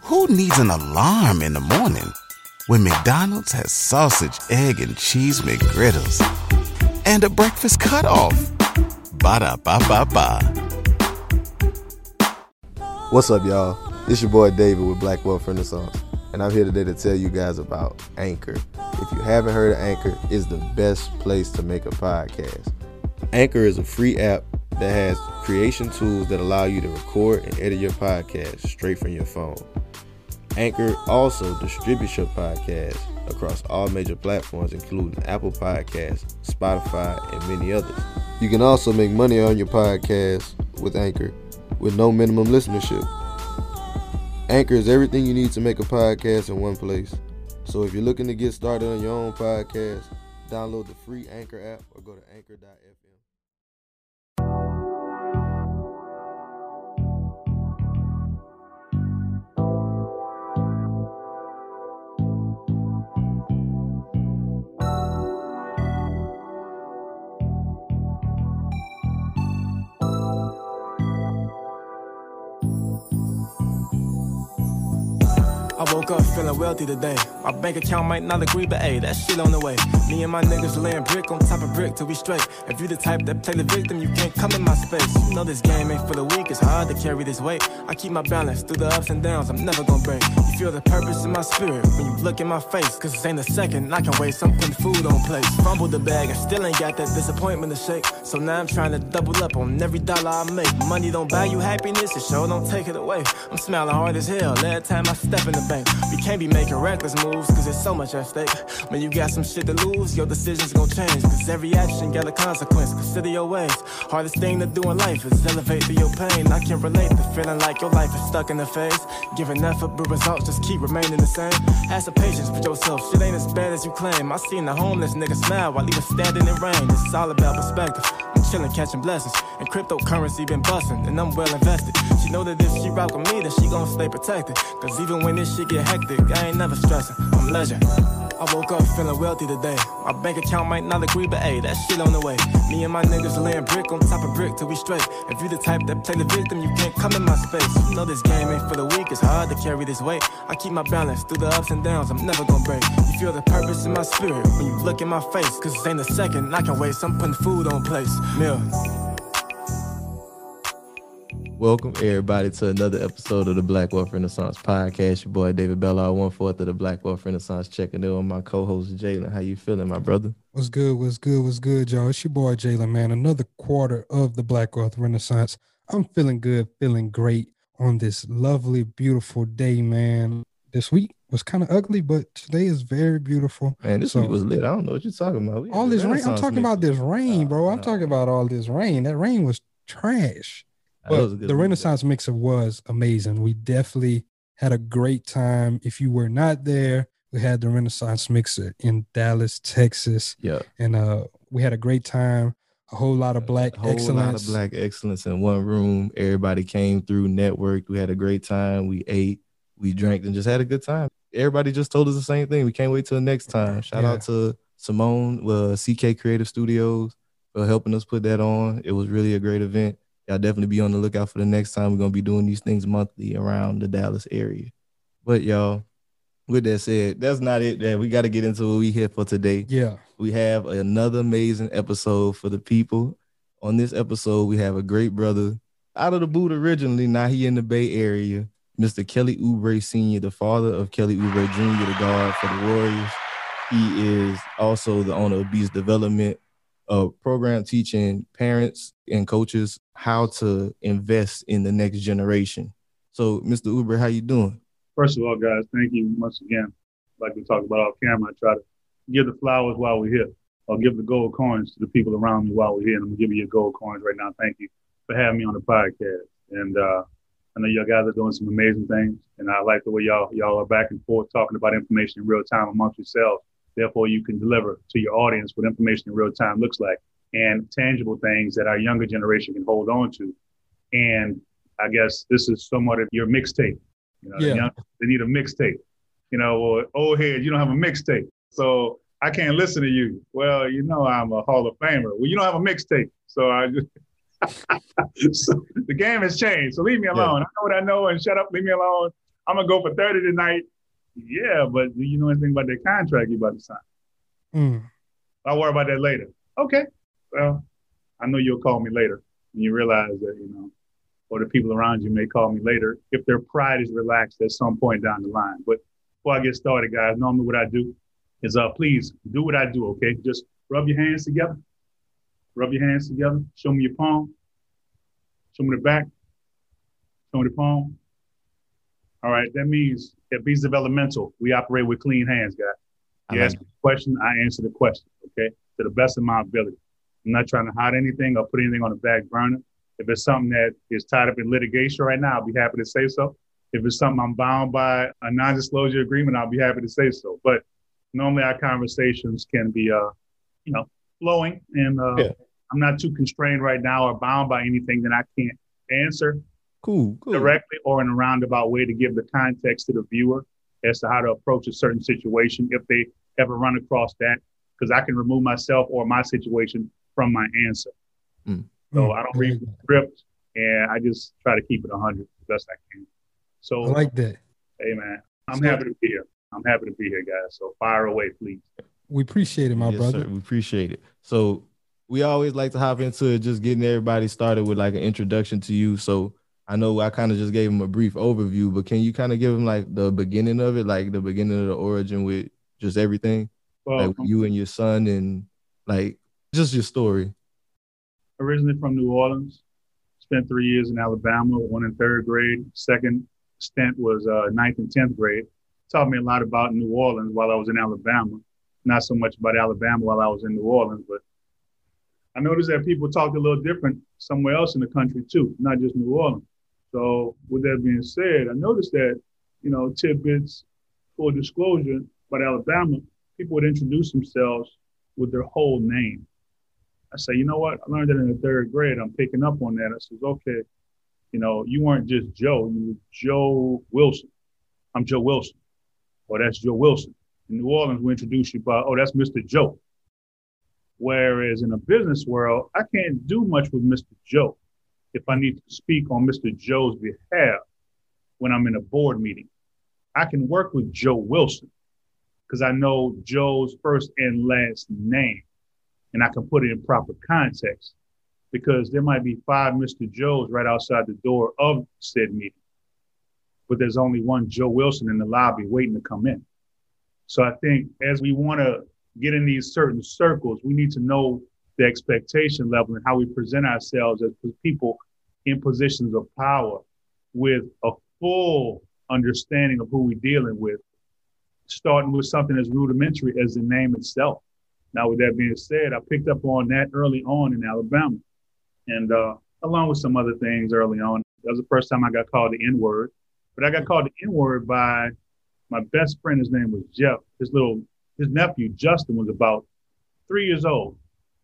Who needs an alarm in the morning when McDonald's has sausage, egg, and cheese McGriddles and a breakfast cutoff? Ba-da-ba-ba-ba. What's up, y'all? It's your boy David with Black Wealth Renaissance, and I'm here today to tell you guys about Anchor. If you haven't heard of Anchor, it's the best place to make a podcast. Anchor is a free app that has creation tools that allow you to record and edit your podcast straight from your phone. Anchor also distributes your podcast across all major platforms, including Apple Podcasts, Spotify, and many others. You can also make money on your podcast with Anchor with no minimum listenership. Anchor is everything you need to make a podcast in one place. So if you're looking to get started on your own podcast, download the free Anchor app or go to anchor.fm. I woke up feeling wealthy today. My bank account might not agree, but hey, that shit on the way. Me and my niggas laying brick on top of brick till we straight. If you the type that play the victim, you can't come in my space. You know this game ain't for the weak, it's hard to carry this weight. I keep my balance through the ups and downs, I'm never gonna break. You feel the purpose in my spirit when you look in my face. Cause this ain't a second, I can waste, I'm putting food on plates. Fumbled the bag, I still ain't got that disappointment to shake. So now I'm trying to double up on every dollar I make. Money don't buy you happiness, it sure don't take it away. I'm smiling hard as hell every time I step in the bank. We can't be making reckless moves, cause there's so much at stake. When you got some shit to lose, your decisions gon' change. Cause every action got a consequence, consider your ways. Hardest thing to do in life is elevate through your pain. I can relate to feeling like your life is stuck in the phase. Giving effort, but results just keep remaining the same. Have some patience with yourself, shit ain't as bad as you claim. I seen the homeless nigga smile while he was standing in rain. It's all about perspective. I'm chillin', catching blessings. And cryptocurrency been bustin', and I'm well invested. She know that if she rock with me, then she gon' stay protected. Cause even when this shit get hectic, I ain't never stressing, I'm legend. I woke up feeling wealthy today. My bank account might not agree, but hey, that shit on the way. Me and my niggas laying brick on top of brick till we straight. If you the type that play the victim, you can't come in my space. You know this game ain't for the weak, it's hard to carry this weight. I keep my balance through the ups and downs, I'm never gonna break. You feel the purpose in my spirit when you look in my face. Cause this ain't a second, I can waste, I'm putting food on place. Mill. Welcome, everybody, to another episode of the Black Wealth Renaissance Podcast. Your boy, David Bellard, 1/4 of the Black Wealth Renaissance, checking in on my co-host, Jalen. How you feeling, my brother? What's good, y'all? It's your boy, Jalen, man. Another quarter of the Black Wealth Renaissance. I'm feeling good, feeling great on this lovely, beautiful day, man. This week was kind of ugly, but today is very beautiful. Man, this week was lit. I don't know what you're talking about. All this rain. I'm talking about this rain, bro. I'm talking about all this rain. That rain was trash. But the Renaissance Mixer was amazing. We definitely had a great time. If you were not there, we had the Renaissance Mixer in Dallas, Texas. Yeah. And we had a great time. A whole lot of black excellence. A whole lot of black excellence in one room. Everybody came through, networked. We had a great time. We ate, we drank, and just had a good time. Everybody just told us the same thing. We can't wait till the next time. Shout out to Simone, CK Creative Studios, for helping us put that on. It was really a great event. Y'all definitely be on the lookout for the next time. We're going to be doing these things monthly around the Dallas area. But, y'all, with that said, that's not it, man. We got to get into what we here for today. Yeah. We have another amazing episode for the people. On this episode, we have a great brother out of the boot originally. Now he in the Bay Area, Mr. Kelly Oubre Sr., the father of Kelly Oubre Jr., the guard for the Warriors. He is also the owner of Beast Development, a program teaching parents and coaches how to invest in the next generation. So, Mr. Oubre, how you doing? First of all, guys, thank you once again. Like we talked about off camera, I try to give the flowers while we're here. I'll give the gold coins to the people around me while we're here, and I'm going to give you your gold coins right now. Thank you for having me on the podcast. And I know y'all guys are doing some amazing things, and I like the way y'all are back and forth talking about information in real time amongst yourselves. Therefore, you can deliver to your audience what information in real time looks like and tangible things that our younger generation can hold on to. And I guess this is somewhat of your mixtape. You know, they need a mixtape. You know, or old head, you don't have a mixtape. So I can't listen to you. Well, you know, I'm a Hall of Famer. Well, you don't have a mixtape. So I just, so the game has changed. So leave me alone. I know what I know and shut up, leave me alone. I'm going to go for 30 tonight. Yeah, but do you know anything about that contract you about to sign? I'll worry about that later. Okay. Well, I know you'll call me later. And you realize that, or the people around you may call me later if their pride is relaxed at some point down the line. But before I get started, guys, normally what I do is please do what I do, okay? Just rub your hands together. Rub your hands together. Show me your palm. Show me the back. Show me the palm. All right, that means at Beast of Elemental, we operate with clean hands, guys. You ask me a question, I answer the question, okay? To the best of my ability. I'm not trying to hide anything or put anything on the back burner. If it's something that is tied up in litigation right now, I'll be happy to say so. If it's something I'm bound by a non-disclosure agreement, I'll be happy to say so. But normally our conversations can be, flowing. And I'm not too constrained right now or bound by anything that I can't answer cool. directly or in a roundabout way to give the context to the viewer as to how to approach a certain situation if they ever run across that, because I can remove myself or my situation from my answer. So I don't read the script, and I just try to keep it 100 as best I can. So I like that. Hey, man, I'm happy to be here. I'm happy to be here, guys. So fire away, please. We appreciate it, my brother. Sir, we appreciate it. So we always like to hop into just getting everybody started with like an introduction to you. So I know I kind of just gave him a brief overview, but can you kind of give him like the beginning of it, like the beginning of the origin with just everything? Well, like you and your son and like just your story. Originally from New Orleans, spent 3 years in Alabama, 1 in 3rd grade. Second stint was 9th and 10th grade. Taught me a lot about New Orleans while I was in Alabama. Not so much about Alabama while I was in New Orleans, but I noticed that people talked a little different somewhere else in the country too, not just New Orleans. So with that being said, I noticed that, tidbits, full disclosure, about Alabama, people would introduce themselves with their whole name. I say, you know what? I learned that in the 3rd grade. I'm picking up on that. I says, okay, you weren't just Joe. You were Joe Wilson. I'm Joe Wilson. Or that's Joe Wilson. In New Orleans, we introduce you by, that's Mr. Joe. Whereas in a business world, I can't do much with Mr. Joe if I need to speak on Mr. Joe's behalf when I'm in a board meeting. I can work with Joe Wilson because I know Joe's first and last name, and I can put it in proper context because there might be 5 Mr. Joes right outside the door of said meeting, but there's only one Joe Wilson in the lobby waiting to come in. So I think as we want to get in these certain circles, we need to know the expectation level and how we present ourselves as people in positions of power with a full understanding of who we're dealing with, starting with something as rudimentary as the name itself. Now, with that being said, I picked up on that early on in Alabama, and along with some other things early on. That was the first time I got called the N-word, but I got called the N-word by my best friend. His name was Jeff. His nephew, Justin, was about 3 years old.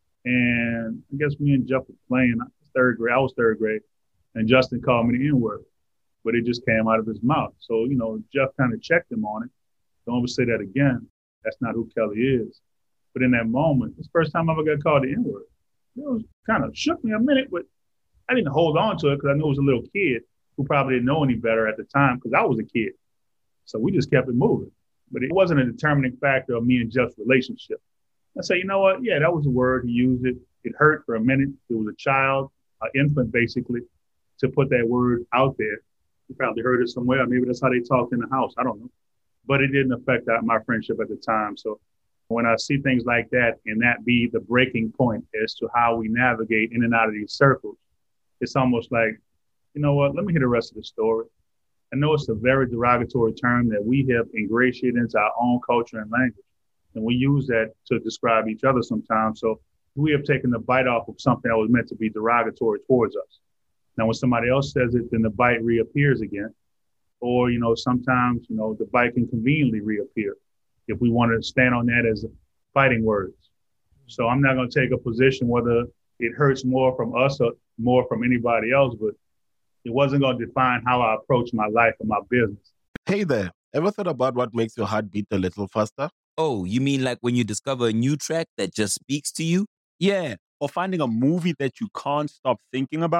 And I guess me and Jeff were playing. I was 3rd grade. And Justin called me the N-word. But it just came out of his mouth. So, Jeff kind of checked him on it. Don't ever say that again. That's not who Kelly is. But in that moment, it's the first time I ever got called the N-word. It was kind of shook me a minute, but I didn't hold on to it because I knew it was a little kid who probably didn't know any better at the time because I was a kid. So we just kept it moving. But it wasn't a determining factor of me and Jeff's relationship. I say, you know what? Yeah, that was a word. He used it. It hurt for a minute. It was a child, an infant, basically, to put that word out there. He probably heard it somewhere. Maybe that's how they talked in the house. I don't know. But it didn't affect my friendship at the time. So when I see things like that and that be the breaking point as to how we navigate in and out of these circles, it's almost like, you know what? Let me hear the rest of the story. I know it's a very derogatory term that we have ingratiated into our own culture and language. And we use that to describe each other sometimes. So we have taken the bite off of something that was meant to be derogatory towards us. Now, when somebody else says it, then the bite reappears again. Or, sometimes, the bite can conveniently reappear if we want to stand on that as fighting words. So I'm not going to take a position whether it hurts more from us or more from anybody else, but it wasn't going to define how I approach my life and my business. Hey there, ever thought about what makes your heart beat a little faster? Oh, you mean like when you discover a new track that just speaks to you? Yeah, or finding a movie that you can't stop thinking about?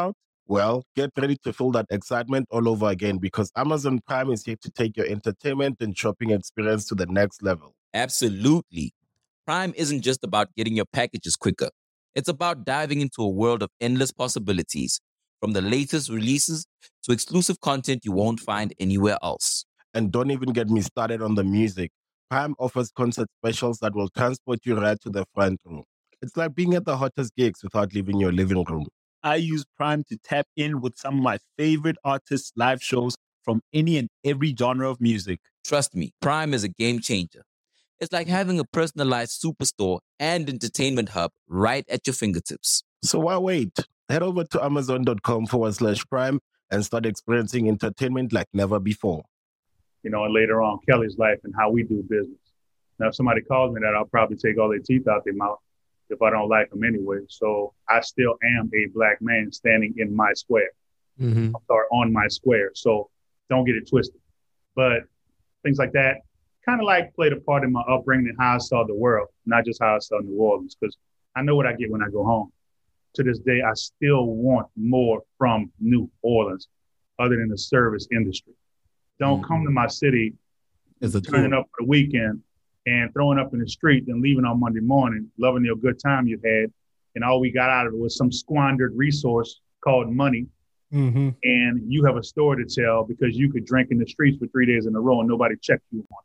Well, get ready to feel that excitement all over again because Amazon Prime is here to take your entertainment and shopping experience to the next level. Absolutely. Prime isn't just about getting your packages quicker. It's about diving into a world of endless possibilities, from the latest releases to exclusive content you won't find anywhere else. And don't even get me started on the music. Prime offers concert specials that will transport you right to the front row. It's like being at the hottest gigs without leaving your living room. I use Prime to tap in with some of my favorite artists' live shows from any and every genre of music. Trust me, Prime is a game changer. It's like having a personalized superstore and entertainment hub right at your fingertips. So why wait? Head over to amazon.com/Prime and start experiencing entertainment like never before. And later on, Kelly's life and how we do business. Now, if somebody calls me that, I'll probably take all their teeth out their mouth if I don't like them anyway. So I still am a black man standing in my square, or on my square. So don't get it twisted. But things like that kind of like played a part in my upbringing and how I saw the world, not just how I saw New Orleans, because I know what I get when I go home. To this day, I still want more from New Orleans other than the service industry. Don't come to my city turning up for the weekend and throwing up in the street and leaving on Monday morning, loving your good time you had. And all we got out of it was some squandered resource called money. And you have a story to tell because you could drink in the streets for 3 days in a row and nobody checked you on it.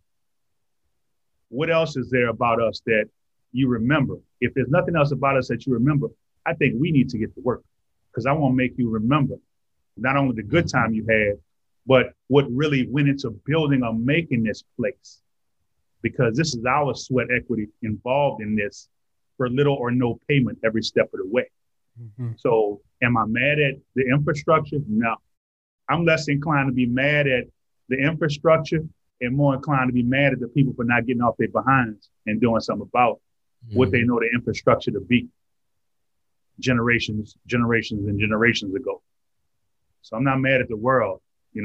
What else is there about us that you remember? If there's nothing else about us that you remember, I think we need to get to work because I want to make you remember not only the good time you had, but what really went into building or making this place. Because this is our sweat equity involved in this for little or no payment every step of the way. So am I mad at the infrastructure? No. I'm less inclined to be mad at the infrastructure and more inclined to be mad at the people for not getting off their behinds and doing something about what they know the infrastructure to be generations and generations ago. So I'm not mad at the world.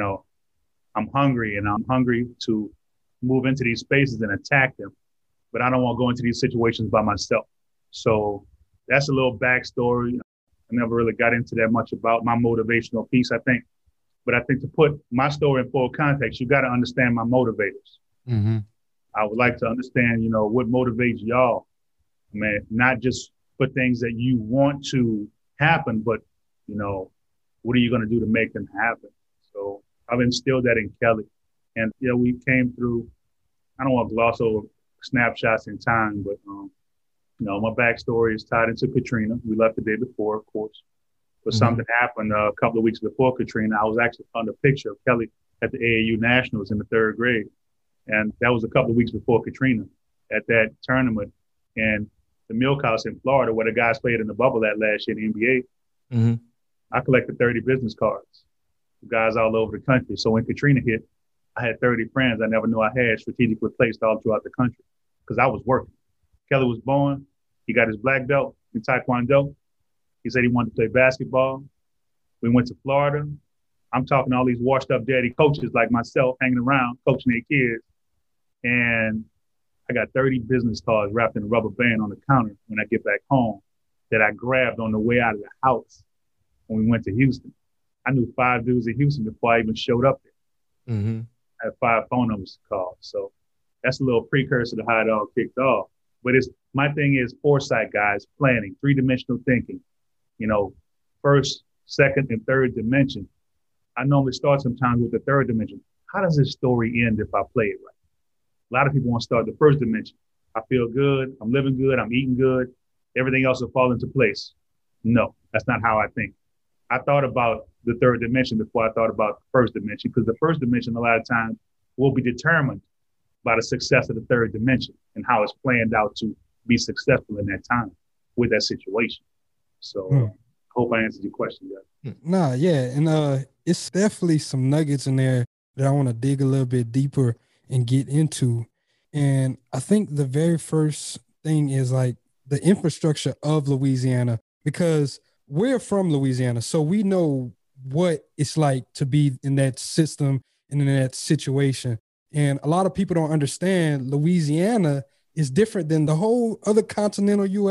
I'm hungry and I'm hungry to move into these spaces and attack them, but I don't want to go into these situations by myself. So that's a little backstory. I never really got into that much about my motivational piece, I think. But I think to put my story in full context, you got to understand my motivators. I would like to understand, what motivates y'all, man, not just for things that you want to happen, but, what are you going to do to make them happen? So I've instilled that in Kelly. And, we came through, I don't want to gloss over snapshots in time, but, my backstory is tied into Katrina. We left the day before, of course. But something happened a couple of weeks before Katrina. I was actually on the picture of Kelly at the AAU Nationals in the 3rd grade. And that was a couple of weeks before Katrina at that tournament. And the Milk House in Florida, where the guys played in the bubble that last year in the NBA, I collected 30 business cards, guys all over the country. So when Katrina hit, I had 30 friends I never knew I had strategically placed all throughout the country because I was working. Kelly was born. He got his black belt in Taekwondo. He said he wanted to play basketball. We went to Florida. I'm talking to all these washed up daddy coaches like myself hanging around, coaching their kids. And I got 30 business cards wrapped in a rubber band on the counter when I get back home that I grabbed on the way out of the house when we went to Houston. I knew 5 dudes in Houston before I even showed up there. I had 5 phone numbers to call. So that's a little precursor to how it all kicked off. But my thing is foresight, guys, planning, 3-dimensional thinking. First, second, and third dimension. I normally start sometimes with the 3rd dimension. How does this story end if I play it right? A lot of people want to start the 1st dimension. I feel good. I'm living good. I'm eating good. Everything else will fall into place. No, that's not how I think. I thought about the 3rd dimension before I thought about the 1st dimension because the 1st dimension a lot of times will be determined by the success of the 3rd dimension and how it's planned out to be successful in that time with that situation. So I hope I answered your question, guys. Nah, yeah. And it's definitely some nuggets in there that I want to dig a little bit deeper and get into. And I think the very first thing is like the infrastructure of Louisiana, because we're from Louisiana. So we know what it's like to be in that system and in that situation. And a lot of people don't understand Louisiana is different than the whole other continental U.S.,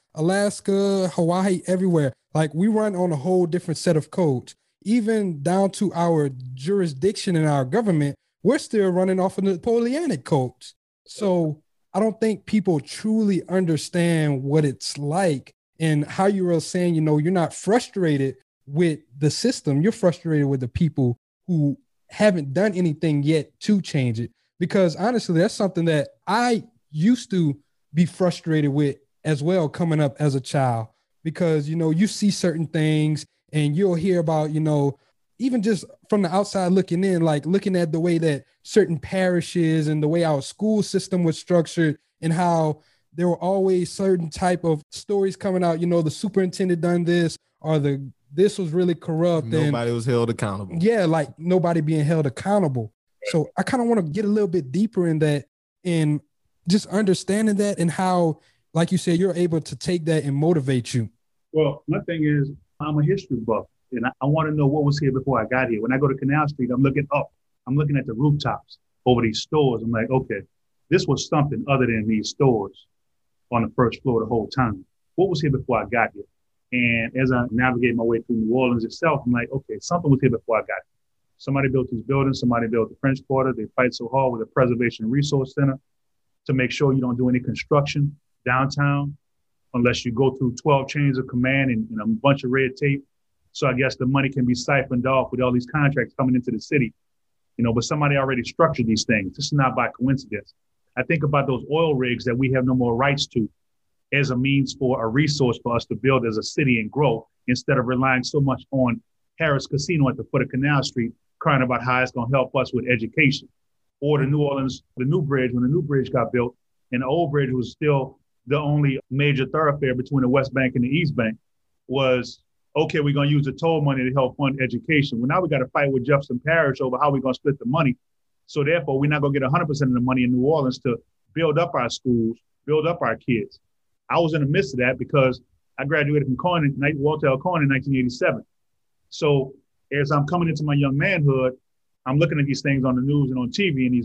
Alaska, Hawaii, everywhere. Like we run on a whole different set of codes. Even down to our jurisdiction and our government, we're still running off of the Napoleonic codes. So I don't think people truly understand what it's like, and how you were saying, you know, you're not frustrated with the system. You're frustrated with the people who haven't done anything yet to change it. Because honestly, that's something that I used to be frustrated with as well coming up as a child. Because, you know, you see certain things and you'll hear about, you know, even just from the outside looking in, like looking at the way that certain parishes and the way our school system was structured, and how there were always certain type of stories coming out, you know, the superintendent done this, or this was really corrupt. Nobody was held accountable. Yeah, like nobody being held accountable. So I kind of want to get a little bit deeper in that, and just understanding that, and how, like you said, you're able to take that and motivate you. Well, one thing is, I'm a history buff, and I want to know what was here before I got here. When I go to Canal Street, I'm looking up. I'm looking at the rooftops over these stores. I'm like, okay, this was something other than these stores on the first floor the whole time. What was here before I got here? And as I navigate my way through New Orleans itself, I'm like, okay, something was here before I got here. Somebody built these buildings. Somebody built the French Quarter. They fight so hard with the Preservation and Resource Center to make sure you don't do any construction downtown unless you go through 12 chains of command and a bunch of red tape. So I guess the money can be siphoned off with all these contracts coming into the city, you know, but somebody already structured these things. This is not by coincidence. I think about those oil rigs that we have no more rights to as a means for a resource for us to build as a city and grow, instead of relying so much on Harris Casino at the foot of Canal Street, crying about how it's going to help us with education. Or the New Orleans, the new bridge, when the new bridge got built, and the old bridge was still the only major thoroughfare between the West Bank and the East Bank, was, okay, we're going to use the toll money to help fund education. Well, now we got to fight with Jefferson Parish over how we're going to split the money. So therefore, we're not going to get 100% of the money in New Orleans to build up our schools, build up our kids. I was in the midst of that because I graduated from Walter L. Corning in 1987. So as I'm coming into my young manhood, I'm looking at these things on the news and on TV, and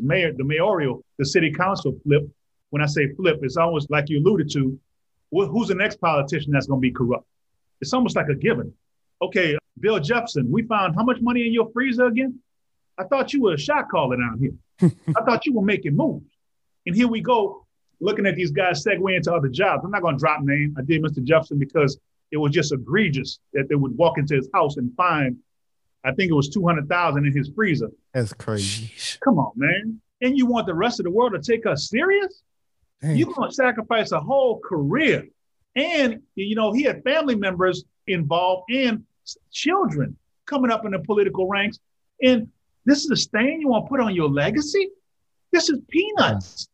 the city council flip. When I say flip, it's almost like you alluded to, who's the next politician that's going to be corrupt? It's almost like a given. Okay, Bill Jefferson, we found how much money in your freezer again? I thought you were a shot caller down here. I thought you were making moves. And here we go, looking at these guys segue into other jobs. I'm not going to drop names. I did Mr. Jefferson because it was just egregious that they would walk into his house and find, I think it was $200,000 in his freezer. That's crazy. Come on, man. And you want the rest of the world to take us serious? Dang. You're going to sacrifice a whole career. And, you know, he had family members involved and children coming up in the political ranks. And this is a stain you want to put on your legacy? This is peanuts.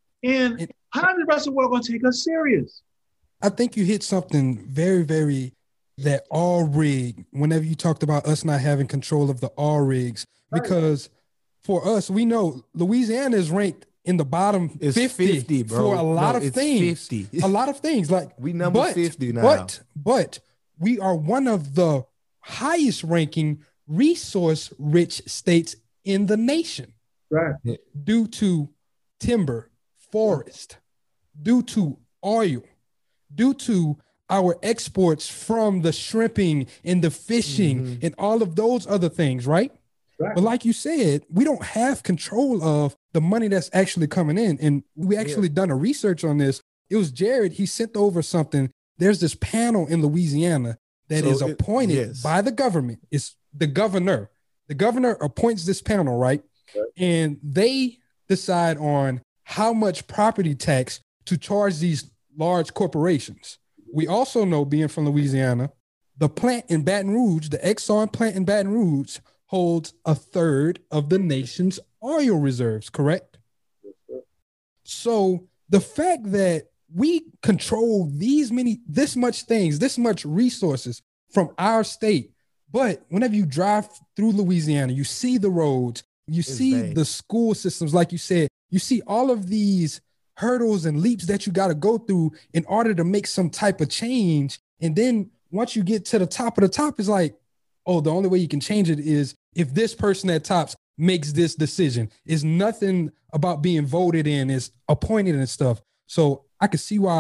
And how is the rest of the world going to take us serious? I think you hit something very, very, that all rig, whenever you talked about us not having control of the all rigs, because for us, we know Louisiana is ranked in the bottom 50 bro. For a lot of things. 50. A lot of things. Like we number 50 now. But we are one of the highest ranking resource rich states in the nation. Right. Due to timber, forest, due to oil, due to our exports from the shrimping and the fishing and all of those other things, right? Right. But like you said, we don't have control of the money that's actually coming in. And we actually done a research on this. It was Jared. He sent over something. There's this panel in Louisiana that is appointed by the government. It's the governor. The governor appoints this panel, right? And they decide on how much property tax to charge these large corporations. We also know, being from Louisiana, the plant in Baton Rouge, the Exxon plant in Baton Rouge, holds a third of the nation's oil reserves, correct? So the fact that we control this much resources from our state, but whenever you drive through Louisiana, you see the roads, you see the school systems, like you said, you see all of these hurdles and leaps that you got to go through in order to make some type of change. And then once you get to the top of the top, it's like, oh, the only way you can change it is if this person at tops makes this decision. It's nothing about being voted in, it's appointed and stuff. So I could see why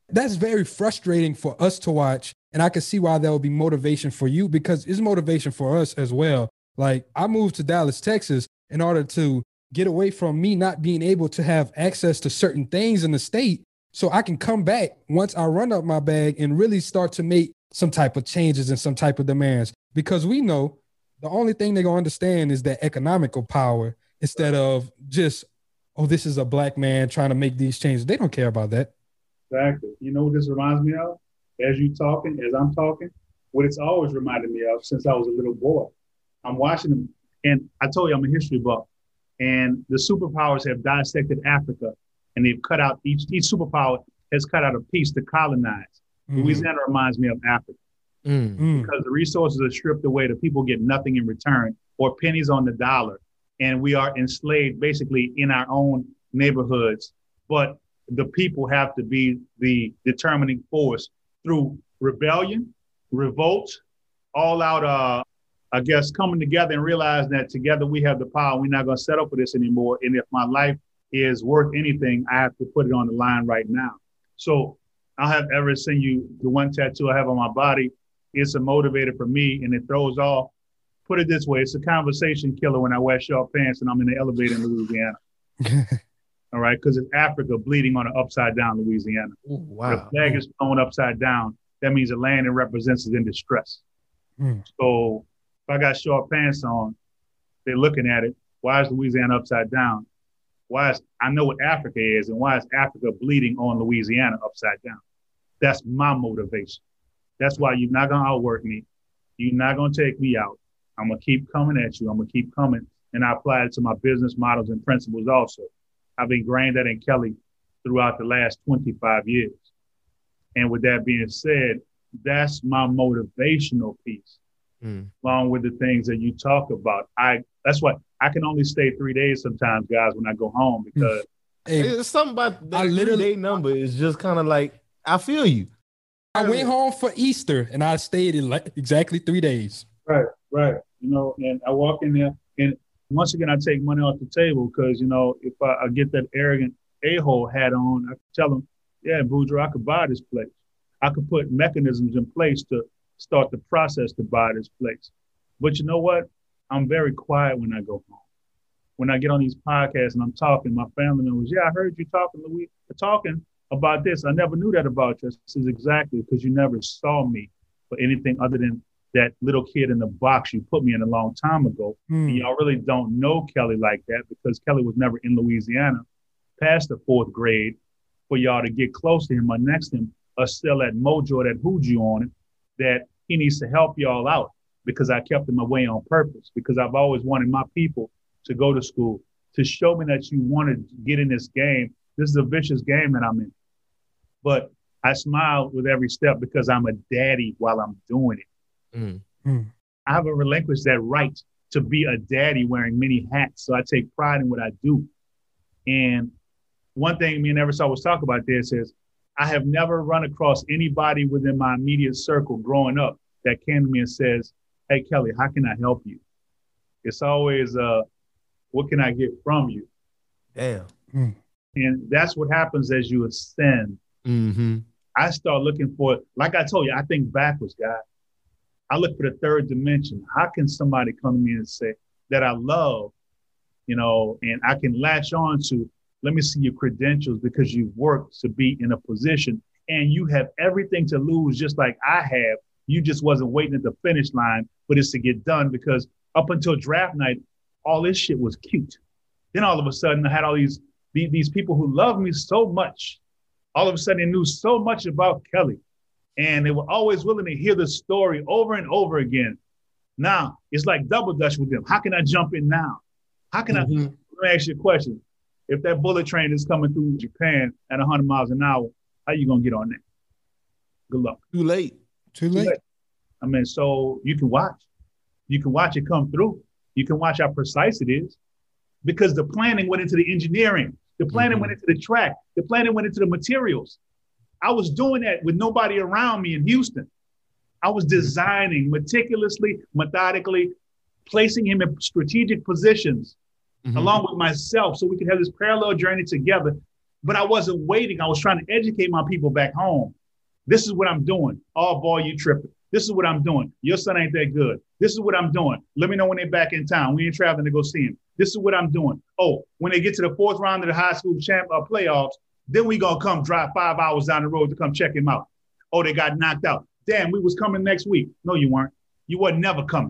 That's very frustrating for us to watch. And I can see why that would be motivation for you, because it's motivation for us as well. Like, I moved to Dallas, Texas in order to get away from me not being able to have access to certain things in the state, so I can come back once I run up my bag and really start to make some type of changes and some type of demands. Because we know the only thing they're going to understand is that economical power, instead of just, oh, this is a black man trying to make these changes. They don't care about that. Exactly. You know what this reminds me of? As I'm talking, what it's always reminded me of since I was a little boy. I'm watching them, and I told you I'm a history buff. And the superpowers have dissected Africa, and they've cut out each superpower has cut out a piece to colonize. Mm-hmm. Louisiana reminds me of Africa because the resources are stripped away. The people get nothing in return or pennies on the dollar, and we are enslaved basically in our own neighborhoods. But the people have to be the determining force through rebellion, revolt, all out, I guess, coming together and realizing that together we have the power. We're not going to settle for this anymore. And if my life is worth anything, I have to put it on the line right now. So I'll have ever seen you, the one tattoo I have on my body, it's a motivator for me, and it throws off. Put it this way, it's a conversation killer when I wear short pants and I'm in the elevator in Louisiana. All right, because it's Africa bleeding on an upside down Louisiana. Ooh, wow. The flag is thrown upside down. That means the land it represents is in distress. So if I got short pants on, they're looking at it. Why is Louisiana upside down? I know what Africa is, and why is Africa bleeding on Louisiana upside down? That's my motivation. That's why you're not going to outwork me. You're not going to take me out. I'm going to keep coming at you. I'm going to keep coming. And I apply it to my business models and principles also. I've ingrained that in Kelly throughout the last 25 years. And with that being said, that's my motivational piece, along with the things that you talk about. That's why I can only stay 3 days sometimes, guys, when I go home, because it's something about that 3-day number is just kind of like, I feel you. I went home for Easter and I stayed in exactly 3 days. Right. You know, and I walk in there, and once again, I take money off the table because, you know, if I get that arrogant a-hole hat on, I can tell them, yeah, Boudreaux, I could buy this place. I could put mechanisms in place to start the process to buy this place. But you know what? I'm very quiet when I go home. When I get on these podcasts and I'm talking, my family members, yeah, I heard you talking about this. I never knew that about you. This is exactly because you never saw me for anything other than that little kid in the box you put me in a long time ago. And y'all really don't know Kelly like that because Kelly was never in Louisiana past the 4th grade for y'all to get close to him or next to him or sell that mojo, that hooju on it, that he needs to help y'all out because I kept him away on purpose, because I've always wanted my people to go to school, to show me that you want to get in this game. This is a vicious game that I'm in. But I smile with every step because I'm a daddy while I'm doing it. I haven't relinquished that right to be a daddy wearing many hats. So I take pride in what I do. And one thing me and Eversol was talking about this is I have never run across anybody within my immediate circle growing up that came to me and says, hey, Kelly, how can I help you? It's always, what can I get from you? Damn. And that's what happens as you ascend. I start looking for, like I told you, I think backwards, guys. I look for the third dimension. How can somebody come to me and say that I love, you know, and I can latch on to, let me see your credentials because you've worked to be in a position and you have everything to lose just like I have. You just wasn't waiting at the finish line, but it's to get done because up until draft night, all this shit was cute. Then all of a sudden I had all these people who love me so much. All of a sudden they knew so much about Kelly. And they were always willing to hear the story over and over again. Now, it's like double dutch with them. How can I jump in now? How can let me ask you a question. If that bullet train is coming through Japan at 100 miles an hour, how you going to get on that? Good luck. Too late. I mean, so you can watch. You can watch it come through. You can watch how precise it is because the planning went into the engineering. The planning went into the track. The planning went into the materials. I was doing that with nobody around me in Houston. I was designing meticulously, methodically, placing him in strategic positions along with myself so we could have this parallel journey together. But I wasn't waiting. I was trying to educate my people back home. This is what I'm doing. Oh, boy, you tripping. This is what I'm doing. Your son ain't that good. This is what I'm doing. Let me know when they're back in town. We ain't traveling to go see him. This is what I'm doing. Oh, when they get to the 4th round of the high school playoffs, then we gonna come drive 5 hours down the road to come check him out. Oh, they got knocked out. Damn, we was coming next week. No, you weren't. You wasn't never coming.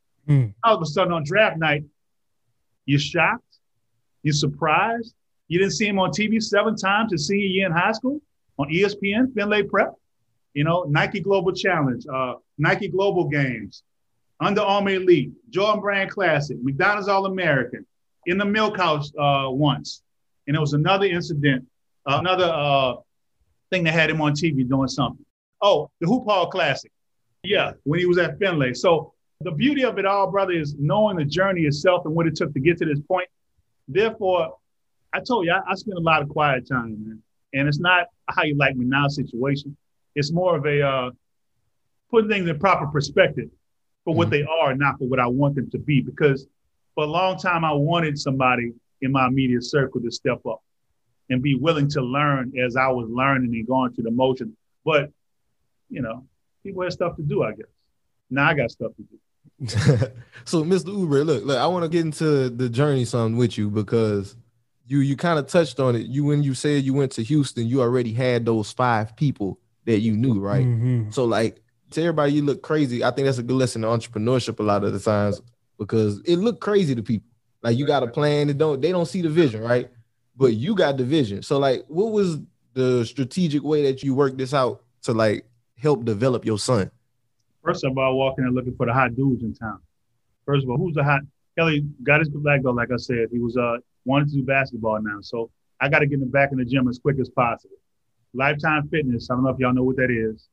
All of a sudden on draft night, you're shocked. You're surprised. You didn't see him on TV 7 times his senior year in high school on ESPN, Finlay Prep. You know, Nike Global Challenge, Nike Global Games, Under Armour Elite, Jordan Brand Classic, McDonald's All-American, in the Milk House once. And it was another incident, another thing that had him on TV doing something. Oh, the Hoop Hall Classic. Yeah, when he was at Finlay. So the beauty of it all, brother, is knowing the journey itself and what it took to get to this point. Therefore, I told you, I spent a lot of quiet time, man. And it's not how you like me now situation. It's more of a putting things in proper perspective for what they are, not for what I want them to be. Because for a long time, I wanted somebody in my immediate circle to step up and be willing to learn as I was learning and going through the motion. But, you know, people have stuff to do, I guess. Now I got stuff to do. So, Mr. Oubre, look, I want to get into the journey some with you because you kind of touched on it. When you said you went to Houston, you already had those 5 people that you knew, right? So like to everybody, you look crazy. I think that's a good lesson in entrepreneurship a lot of the times because it looked crazy to people. Like you got a plan, they don't see the vision, right? But you got the vision. So like, what was the strategic way that you worked this out to like help develop your son? First of all, I walk in and looking for the hot dudes in town. First of all, who's the hot? Kelly got his black belt, like I said. He was wanted to do basketball now. So I got to get him back in the gym as quick as possible. Lifetime Fitness, I don't know if y'all know what that is.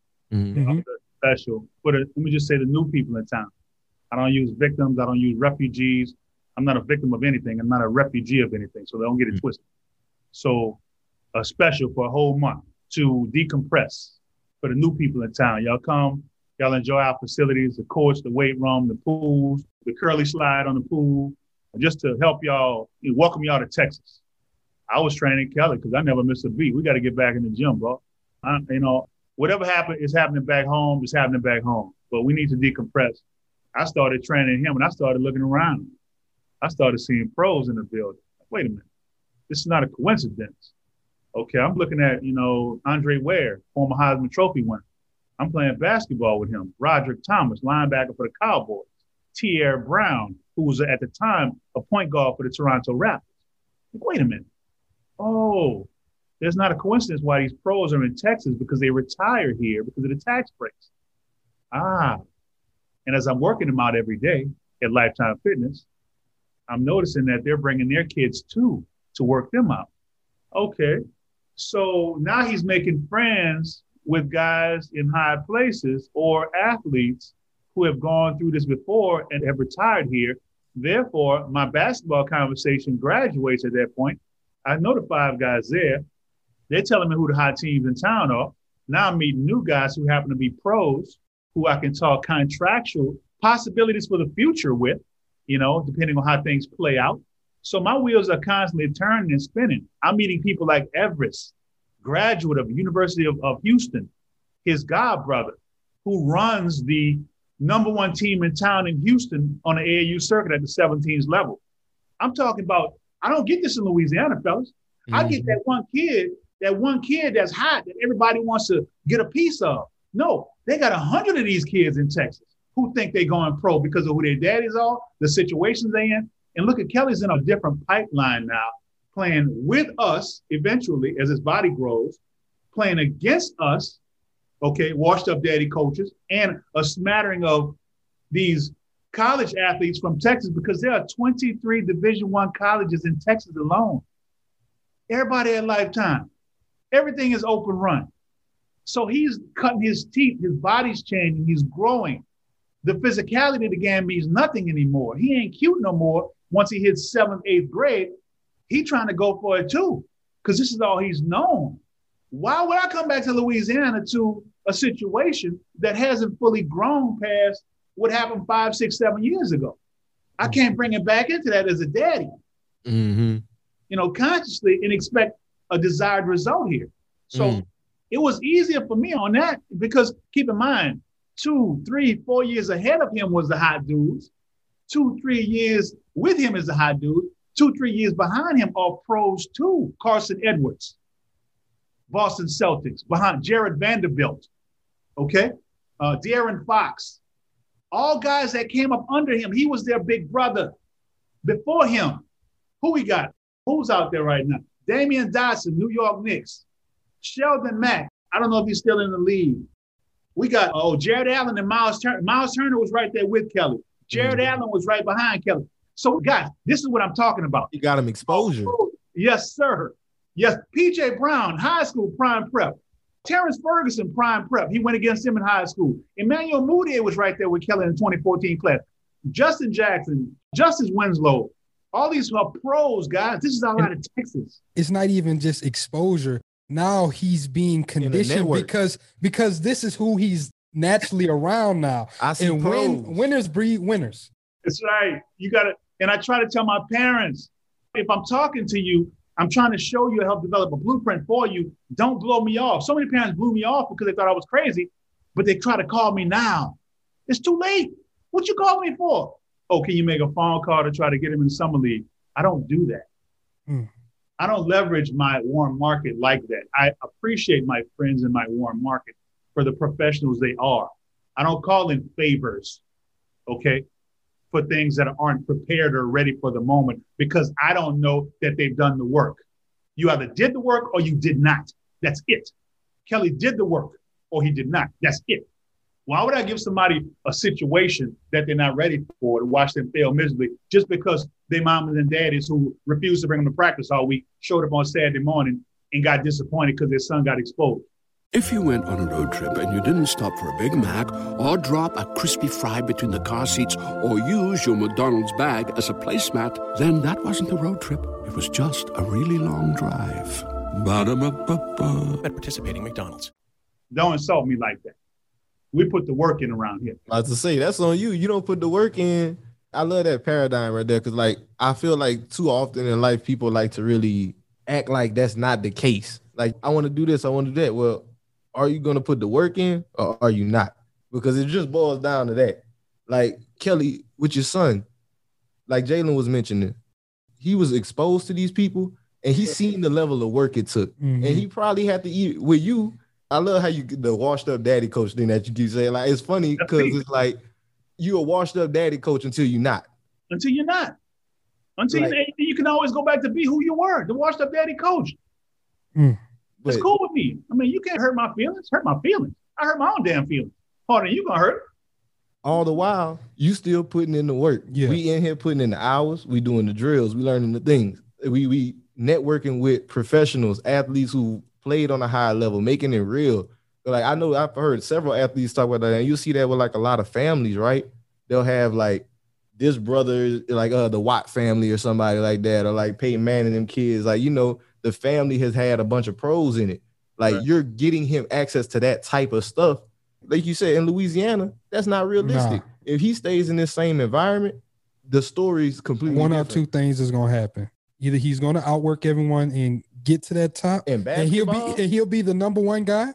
Special. Let me just say the new people in town. I don't use victims. I don't use refugees. I'm not a victim of anything. I'm not a refugee of anything. So they don't get it twisted. So a special for a whole month to decompress for the new people in town. Y'all come. Y'all enjoy our facilities, the courts, the weight room, the pools, the curly slide on the pool, just to help y'all, welcome y'all to Texas. I was training Kelly because I never missed a beat. We got to get back in the gym, bro. Whatever happened is happening back home. It's happening back home. But we need to decompress. I started training him, and I started looking around. I started seeing pros in the building. Wait a minute. This is not a coincidence. Okay, I'm looking at, Andre Ware, former Heisman Trophy winner. I'm playing basketball with him. Roderick Thomas, linebacker for the Cowboys. Tierre Brown, who was at the time a point guard for the Toronto Raptors. Wait a minute. Oh, there's not a coincidence why these pros are in Texas because they retire here because of the tax breaks. And as I'm working them out every day at Lifetime Fitness, I'm noticing that they're bringing their kids too to work them out. Okay, so now he's making friends with guys in high places or athletes who have gone through this before and have retired here. Therefore, my basketball conversation graduates at that point. I know the 5 guys there. They're telling me who the hot teams in town are. Now I'm meeting new guys who happen to be pros who I can talk contractual possibilities for the future with, depending on how things play out. So my wheels are constantly turning and spinning. I'm meeting people like Everest, graduate of the University of Houston, his godbrother, who runs the #1 team in town in Houston on the AAU circuit at the 17s level. I'm talking about, I don't get this in Louisiana, fellas. I get that one kid that's hot that everybody wants to get a piece of. No, they got 100 of these kids in Texas who think they're going pro because of who their daddies are, the situations they in. And look at Kelly's in a different pipeline now, playing with us eventually as his body grows, playing against us, okay, washed up daddy coaches, and a smattering of these college athletes from Texas because there are 23 Division I colleges in Texas alone. Everybody at Lifetime. Everything is open run. So he's cutting his teeth. His body's changing. He's growing. The physicality of the game means nothing anymore. He ain't cute no more. Once he hits 7th, 8th grade, he trying to go for it too because this is all he's known. Why would I come back to Louisiana to a situation that hasn't fully grown past what happened 5, 6, 7 years ago? I can't bring him back into that as a daddy, consciously and expect a desired result here. So it was easier for me on that because keep in mind, 2, 3, 4 years ahead of him was the hot dudes. 2, 3 years with him is the hot dude. 2, 3 years behind him are pros too. Carson Edwards, Boston Celtics, behind Jared Vanderbilt, okay? De'Aaron Fox, all guys that came up under him. He was their big brother. Before him, who we got? Who's out there right now? Damian Dotson, New York Knicks. Sheldon Mack, I don't know if he's still in the league. We got, Jared Allen and Miles Turner. Miles Turner was right there with Kelly. Jared Allen was right behind Kelly. So, guys, this is what I'm talking about. You got him exposure. Yes, sir. Yes, P.J. Brown, high school prime prep. Terrence Ferguson, prime prep. He went against him in high school. Emmanuel Mudiay was right there with Kelly in the 2014 class. Justin Jackson, Justice Winslow, all these are pros, guys. This is all out of Texas. It's not even just exposure. Now he's being conditioned because this is who he's naturally around now. And winners breed winners. That's right. You got to, and I try to tell my parents, if I'm talking to you, I'm trying to show you, help develop a blueprint for you. Don't blow me off. So many parents blew me off because they thought I was crazy, but they try to call me now. It's too late. What you call me for? Oh, can you make a phone call to try to get him in the summer league? I don't do that. I don't leverage my warm market like that. I appreciate my friends in my warm market for the professionals they are. I don't call in favors, okay, for things that aren't prepared or ready for the moment because I don't know that they've done the work. You either did the work or you did not. That's it. Kelly did the work or he did not. That's it. Why would I give somebody a situation that they're not ready for to watch them fail miserably just because their mamas and daddies who refused to bring them to practice all week showed up on Saturday morning and got disappointed because their son got exposed? If you went on a road trip and you didn't stop for a Big Mac or drop a crispy fry between the car seats or use your McDonald's bag as a placemat, then that wasn't a road trip. It was just a really long drive. Ba-da-ba-ba-ba. At participating McDonald's. Don't insult me like that. We put the work in around here. I was to say, that's on you. You don't put the work in. I love that paradigm right there because, like, I feel like too often in life, people like to really act like that's not the case. Like, I want to do this, I want to do that. Well, are you going to put the work in or are you not? Because it just boils down to that. Like, Kelly, with your son, like Jalen was mentioning, he was exposed to these people and he's seen the level of work it took. And he probably had to eat with you. I love how you get the washed up daddy coach thing that you keep saying. Like, it's funny because it's like you're a washed up daddy coach until you're not. Until you're not. Until like, you can always go back to be who you were, the washed up daddy coach. It's cool with me. I mean, you can't hurt my feelings. Hurt my feelings. I hurt my own damn feelings. Harder than you gonna hurt. All the while, you still putting in the work. Yeah. We in here putting in the hours. We doing the drills. We learning the things. We networking with professionals, athletes who played on a high level, making it real. But like I know I've heard several athletes talk about that, and you see that with like a lot of families, right? They'll have like this brother, like the Watt family or somebody like that, or like Peyton Manning and them kids. Like, you know, the family has had a bunch of pros in it. Like you're getting him access to that type of stuff. Like you said, in Louisiana, that's not realistic. Nah. If he stays in this same environment, the story's completely one different. or two things is gonna happen. Either he's gonna outwork everyone and get to that top, and he'll be the number one guy,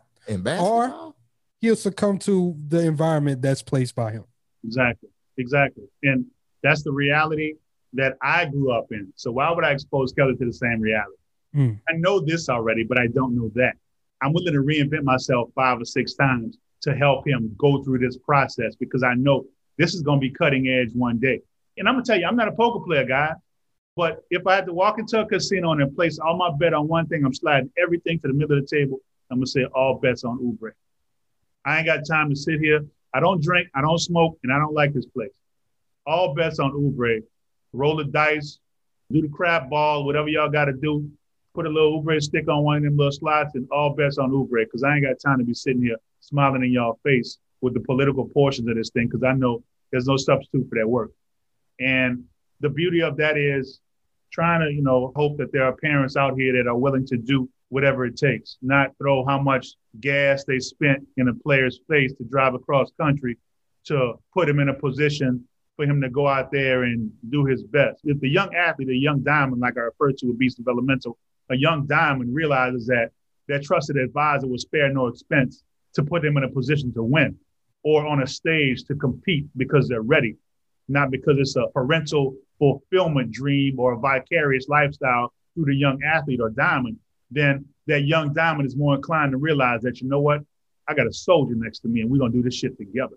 or he'll succumb to the environment that's placed by him. Exactly. And that's the reality that I grew up in. So why would I expose Kelly to the same reality? I know this already, but I don't know that. I'm willing to reinvent myself 5 or 6 times to help him go through this process because I know this is going to be cutting edge one day. And I'm going to tell you, I'm not a poker player, guy, but if I had to walk into a casino and place all my bet on one thing, I'm sliding everything to the middle of the table. I'm going to say all bets on Oubre. I ain't got time to sit here. I don't drink, I don't smoke, and I don't like this place. All bets on Oubre. Roll the dice, do the crap ball, whatever y'all got to do. Put a little Oubre stick on one of them little slots and all bets on Oubre because I ain't got time to be sitting here smiling in y'all face with the political portions of this thing because I know there's no substitute for that work. And the beauty of that is trying to, hope that there are parents out here that are willing to do whatever it takes, not throw how much gas they spent in a player's face to drive across country to put him in a position for him to go out there and do his best. If the young athlete, a young diamond, like I referred to with Beast Developmental, a young diamond realizes that their trusted advisor will spare no expense to put them in a position to win or on a stage to compete because they're ready, not because it's a parental fulfillment dream or a vicarious lifestyle through the young athlete or diamond, then that young diamond is more inclined to realize that, you know what, I got a soldier next to me and we're going to do this shit together.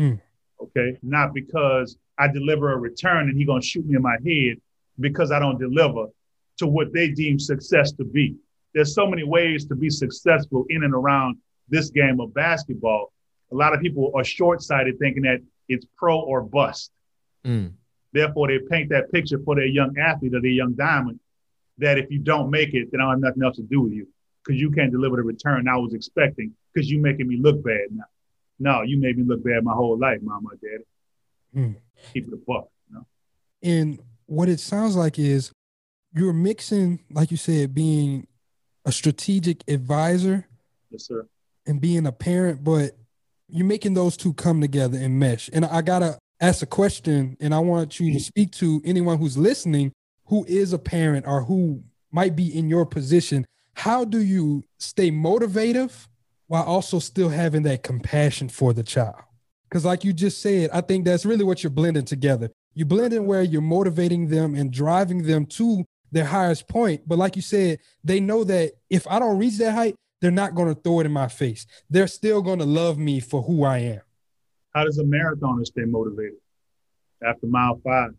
Okay? Not because I deliver a return and he's going to shoot me in my head because I don't deliver to what they deem success to be. There's so many ways to be successful in and around this game of basketball. A lot of people are short-sighted thinking that it's pro or bust. Therefore, they paint that picture for their young athlete or their young diamond that if you don't make it, then I have nothing else to do with you because you can't deliver the return I was expecting because you making me look bad now. No, you made me look bad my whole life, mama, daddy. Keep it a buck. You know? And what it sounds like is you're mixing, like you said, being a strategic advisor, yes, sir, and being a parent, but you're making those two come together and mesh. And I gotta ask a question, and I want you to speak to anyone who's listening who is a parent or who might be in your position. How do you stay motivative while also still having that compassion for the child? Because like you just said, I think that's really what you're blending together. You're blending where you're motivating them and driving them to their highest point. But like you said, they know that if I don't reach that height, they're not going to throw it in my face. They're still going to love me for who I am. How does a marathoner stay motivated? After mile 5,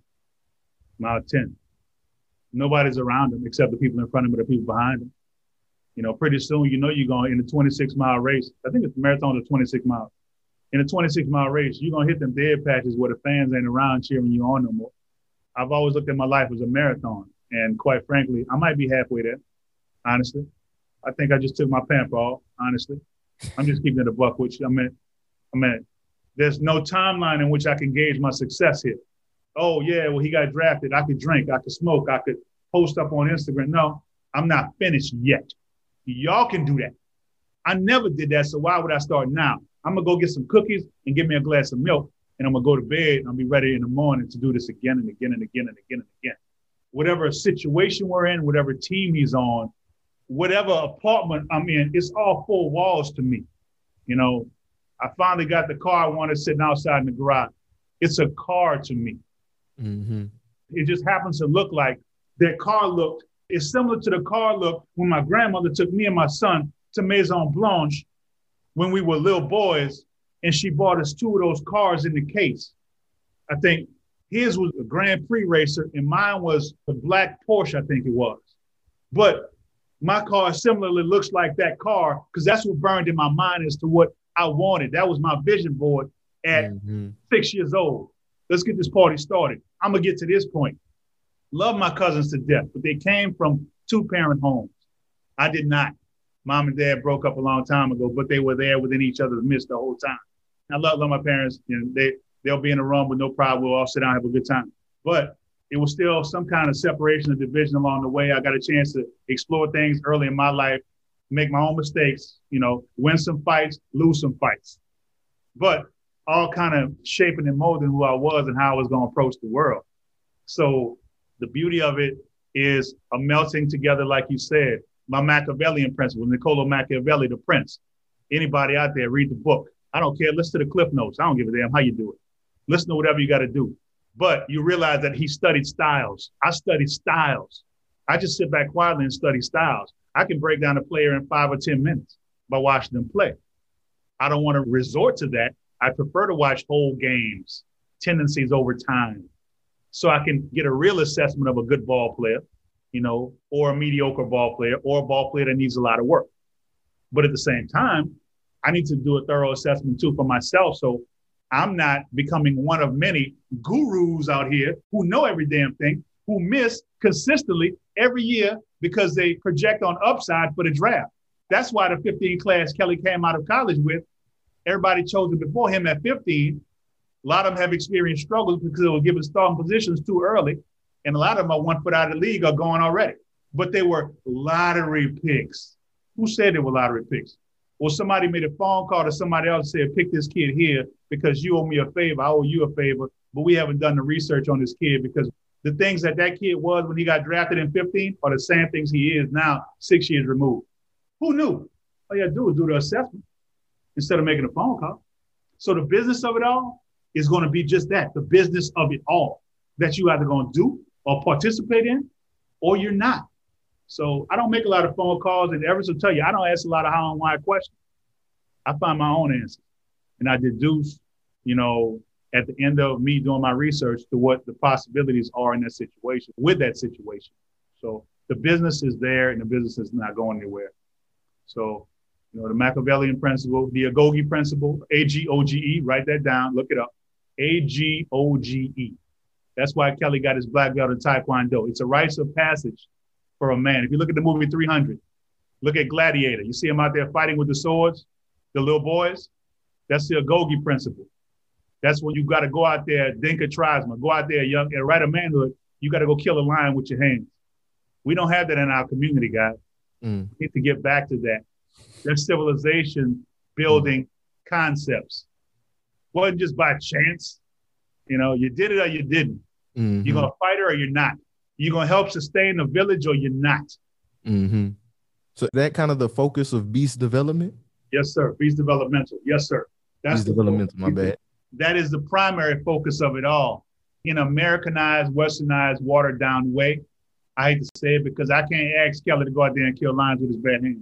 mile 10, nobody's around them except the people in front of them or the people behind them. You know, pretty soon, you know, you're going in a 26-mile race. I think it's the marathon is 26 miles. In a 26-mile race, you're going to hit them dead patches where the fans ain't around cheering you on no more. I've always looked at my life as a marathon. And quite frankly, I might be halfway there, honestly. I think I just took my pants off, honestly. I'm just keeping it a buck with you. I mean, there's no timeline in which I can gauge my success here. Oh, yeah, well, he got drafted. I could drink. I could smoke. I could post up on Instagram. No, I'm not finished yet. Y'all can do that. I never did that, so why would I start now? I'm going to go get some cookies and give me a glass of milk, and I'm going to go to bed, and I'll be ready in the morning to do this again and again and again and again and again. Whatever situation we're in, whatever team he's on, whatever apartment I'm in, it's all 4 walls to me. You know, I finally got the car I wanted sitting outside in the garage. It's a car to me. It just happens to look like that car looked. It's similar to the car look when my grandmother took me and my son to Maison Blanche when we were little boys, and she bought us 2 of those cars in the case. I think his was a Grand Prix racer, and mine was a black Porsche, I think it was. But my car similarly looks like that car because that's what burned in my mind as to what I wanted. That was my vision board at 6 years old. Let's get this party started. I'm going to get to this point. Love my cousins to death, but they came from 2-parent homes. I did not. Mom and dad broke up a long time ago, but they were there within each other's midst the whole time. I love my parents. You know, they'll be in a room with no problem. We'll all sit down and have a good time. But it was still some kind of separation or division along the way. I got a chance to explore things early in my life, make my own mistakes, you know, win some fights, lose some fights. But all kind of shaping and molding who I was and how I was going to approach the world. So the beauty of it is a melting together, like you said, my Machiavellian principle, Niccolo Machiavelli, the prince. Anybody out there, read the book. I don't care. Listen to the Cliff Notes. I don't give a damn how you do it. Listen to whatever you got to do. But you realize that he studied styles. I studied styles. I just sit back quietly and study styles. I can break down a player in 5 or 10 minutes by watching them play. I don't want to resort to that. I prefer to watch whole games, tendencies over time, so I can get a real assessment of a good ball player, you know, or a mediocre ball player, or a ball player that needs a lot of work. But at the same time, I need to do a thorough assessment too for myself. So I'm not becoming one of many gurus out here who know every damn thing, who miss consistently every year because they project on upside for the draft. That's why the 15 class Kelly came out of college with, everybody chose it before him at 15. A lot of them have experienced struggles because they were given starting positions too early. And a lot of them are 1 foot out of the league or gone already. But they were lottery picks. Who said they were lottery picks? Well, somebody made a phone call to somebody else and said, pick this kid here because you owe me a favor. I owe you a favor. But we haven't done the research on this kid because the things that kid was when he got drafted in 15 are the same things he is now, 6 years removed. Who knew? All you had to do was do the assessment instead of making a phone call. So the business of it all is going to be just that, the business of it all, that you either going to do or participate in, or you're not. So I don't make a lot of phone calls, and Everest will tell you, I don't ask a lot of how and why questions. I find my own answers, and I deduce, at the end of me doing my research to what the possibilities are in that situation, with that situation. So the business is there, and the business is not going anywhere. So, the Machiavellian principle, the Agoge principle, AGOGE, write that down, look it up, AGOGE. That's why Kelly got his black belt in Taekwondo. It's a rites of passage for a man. If you look at the movie 300, look at Gladiator. You see him out there fighting with the swords, the little boys. That's the Agoge principle. That's when you got to go out there, Dinka tribesman, go out there young and right of manhood. You got to go kill a lion with your hands. We don't have that in our community, guys. We need to get back to that. That's civilization building concepts. Wasn't just by chance. You did it or you didn't. Mm-hmm. You're going to fight her or you're not. You're going to help sustain the village or you're not. Mm-hmm. So that kind of the focus of beast development? Yes, sir. Beast developmental. Yes, sir. That's beast developmental, my bad. That is the primary focus of it all. In Americanized, westernized, watered down way. I hate to say it because I can't ask Kelly to go out there and kill lions with his bare hands.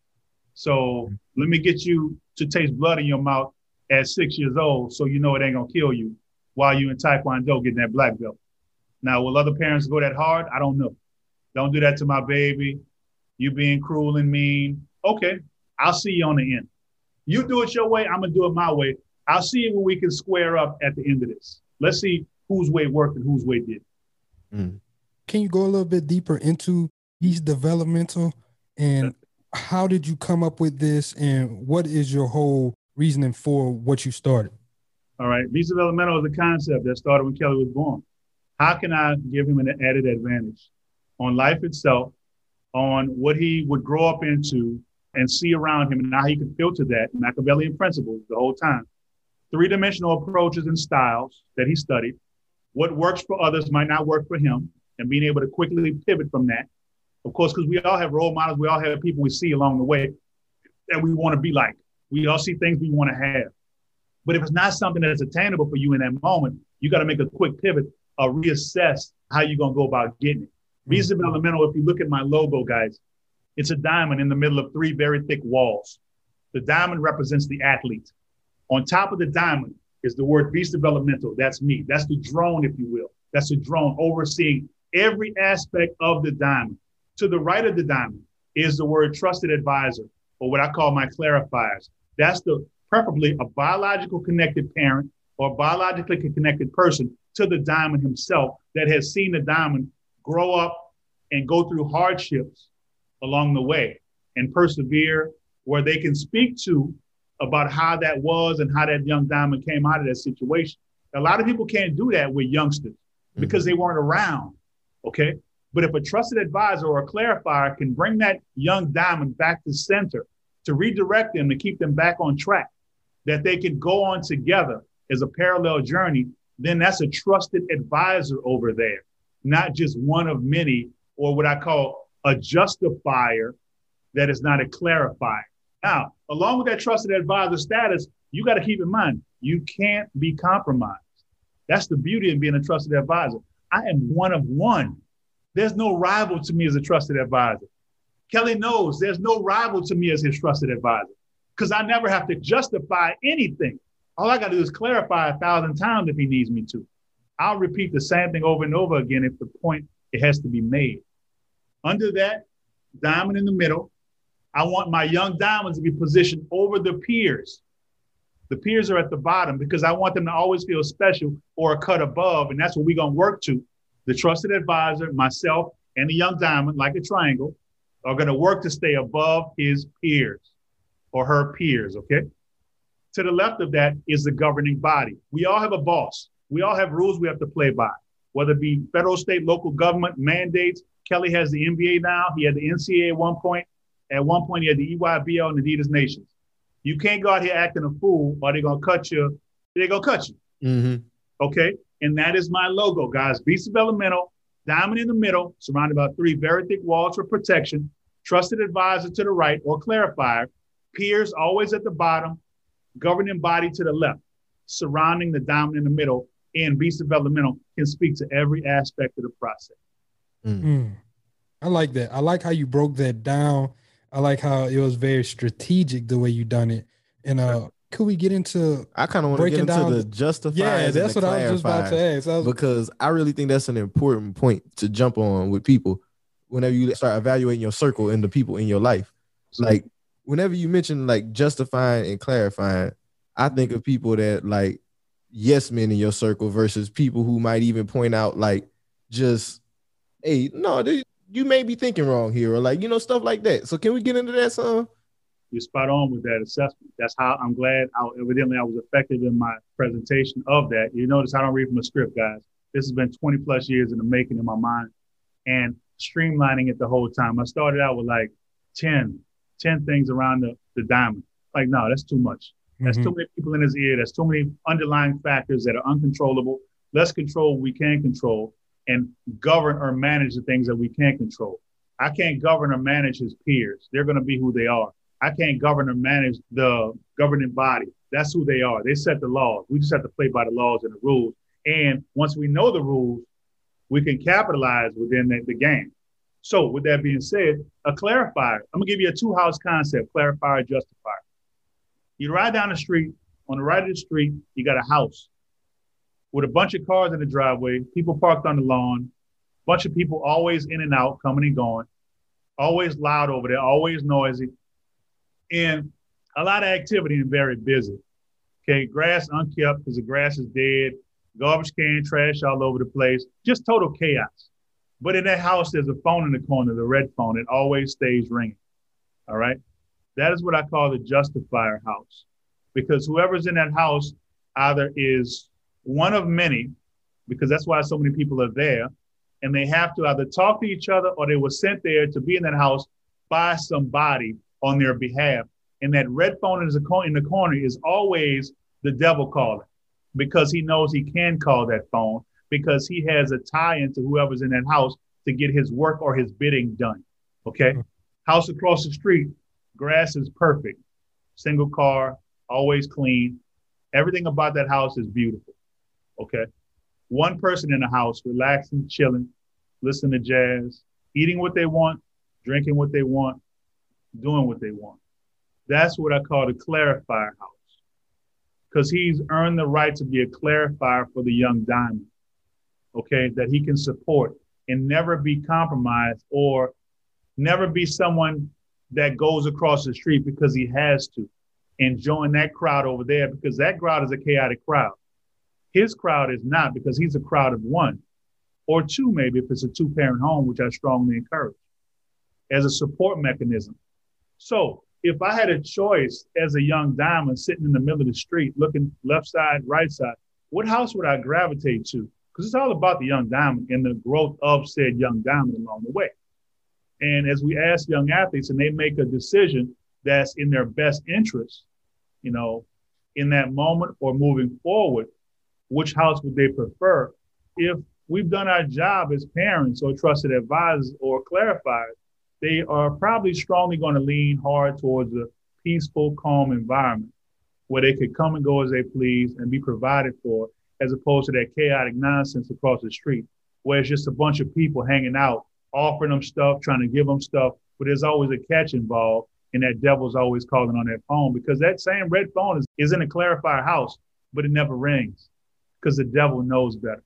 So let me get you to taste blood in your mouth at 6 years old so you know it ain't going to kill you while you in Taekwondo getting that black belt. Now, will other parents go that hard? I don't know. Don't do that to my baby. You being cruel and mean. Okay, I'll see you on the end. You do it your way, I'm going to do it my way. I'll see when we can square up at the end of this. Let's see whose way worked and whose way didn't. Can you go a little bit deeper into beast developmental and how did you come up with this and what is your whole reasoning for what you started? All right. Beast developmental is a concept that started when Kelly was born. How can I give him an added advantage on life itself, on what he would grow up into and see around him and how he can filter that Machiavellian principles the whole time. 3-dimensional approaches and styles that he studied. What works for others might not work for him, and being able to quickly pivot from that. Of course, because we all have role models. We all have people we see along the way that we want to be like. We all see things we want to have. But if it's not something that's attainable for you in that moment, you got to make a quick pivot or reassess how you're going to go about getting it. Beast developmental, if you look at my logo, guys, it's a diamond in the middle of 3 very thick walls. The diamond represents the athlete. On top of the diamond is the word beast developmental. That's me. That's the drone, if you will. That's the drone overseeing every aspect of the diamond. To the right of the diamond is the word trusted advisor, or what I call my clarifiers. That's preferably a biological connected parent or biologically connected person to the diamond himself that has seen the diamond grow up and go through hardships along the way and persevere, where they can speak to about how that was and how that young diamond came out of that situation. A lot of people can't do that with youngsters because they weren't around. Okay. But if a trusted advisor or a clarifier can bring that young diamond back to center to redirect them, to keep them back on track, that they can go on together as a parallel journey, then that's a trusted advisor over there, not just one of many, or what I call a justifier that is not a clarifier. Now, along with that trusted advisor status, you got to keep in mind, you can't be compromised. That's the beauty of being a trusted advisor. I am one of one. There's no rival to me as a trusted advisor. Kelly knows there's no rival to me as his trusted advisor because I never have to justify anything. All I got to do is clarify 1,000 times if he needs me to. I'll repeat the same thing over and over again if the point it has to be made. Under that diamond in the middle, I want my young diamonds to be positioned over the peers. The peers are at the bottom because I want them to always feel special or a cut above, and that's what we're going to work to. The trusted advisor, myself, and the young diamond, like a triangle, are going to work to stay above his peers or her peers, okay? To the left of that is the governing body. We all have a boss. We all have rules we have to play by, whether it be federal, state, local government mandates. Kelly has the NBA now. He had the NCAA at one point. At one point, he had the EYBL and Adidas Nations. You can't go out here acting a fool or they're going to cut you. They're going to cut you. Mm-hmm. Okay? And that is my logo, guys. Beast Developmental, diamond in the middle, surrounded by 3 very thick walls for protection, trusted advisor to the right or clarifier, peers always at the bottom, governing body to the left, surrounding the diamond in the middle. And Beast Developmental can speak to every aspect of the process. I like that. I like how you broke that down. I like how it was very strategic the way you done it. And could we get into? I kind of want to get into the justifiers. Yeah, that's what I was just about to ask. Because I really think that's an important point to jump on with people whenever you start evaluating your circle and the people in your life. Like whenever you mention like justifying and clarifying, I think of people that like yes men in your circle versus people who might even point out like just, hey, no, you may be thinking wrong here, or like, you know, stuff like that. So can we get into that, son? You're spot on with that assessment. That's how I'm glad evidently I was effective in my presentation of that. You notice I don't read from a script, guys. This has been 20 plus years in the making in my mind and streamlining it the whole time. I started out with like 10 things around the diamond. Like, no, that's too much. That's too many people in his ear. That's too many underlying factors that are uncontrollable. Let's control what we can control and govern or manage the things that we can't control. I can't govern or manage his peers. They're going to be who they are. I can't govern or manage the governing body. That's who they are. They set the laws. We just have to play by the laws and the rules. And once we know the rules, we can capitalize within the game. So with that being said, a clarifier, I'm going to give you a 2-house concept, clarifier, justifier. You ride down the street, on the right of the street, you got a house with a bunch of cars in the driveway, people parked on the lawn, bunch of people always in and out, coming and going, always loud over there, always noisy, and a lot of activity and very busy. Okay, grass unkept because the grass is dead, garbage can, trash all over the place, just total chaos. But in that house, there's a phone in the corner, the red phone. It always stays ringing, all right? That is what I call the justifier house, because whoever's in that house either is one of many, because that's why so many people are there, and they have to either talk to each other or they were sent there to be in that house by somebody on their behalf. And that red phone in the corner is always the devil calling, because he knows he can call that phone because he has a tie into whoever's in that house to get his work or his bidding done. Okay. House across the street, grass is perfect. Single car, always clean. Everything about that house is beautiful. Okay. One person in the house, relaxing, chilling, listening to jazz, eating what they want, drinking what they want, doing what they want. That's what I call the clarifier house, because he's earned the right to be a clarifier for the young diamond, okay, that he can support and never be compromised or never be someone that goes across the street because he has to and join that crowd over there, because that crowd is a chaotic crowd. His crowd is not, because he's a crowd of one or two, maybe if it's a 2-parent home, which I strongly encourage as a support mechanism. So if I had a choice as a young diamond sitting in the middle of the street, looking left side, right side, what house would I gravitate to? Because it's all about the young diamond and the growth of said young diamond along the way. And as we ask young athletes and they make a decision that's in their best interest, you know, in that moment or moving forward, which house would they prefer? If we've done our job as parents or trusted advisors or clarifiers, they are probably strongly going to lean hard towards a peaceful, calm environment where they could come and go as they please and be provided for, as opposed to that chaotic nonsense across the street, where it's just a bunch of people hanging out, offering them stuff, trying to give them stuff, but there's always a catch involved, and that devil's always calling on that phone, because that same red phone is in a clarifier house, but it never rings because the devil knows better.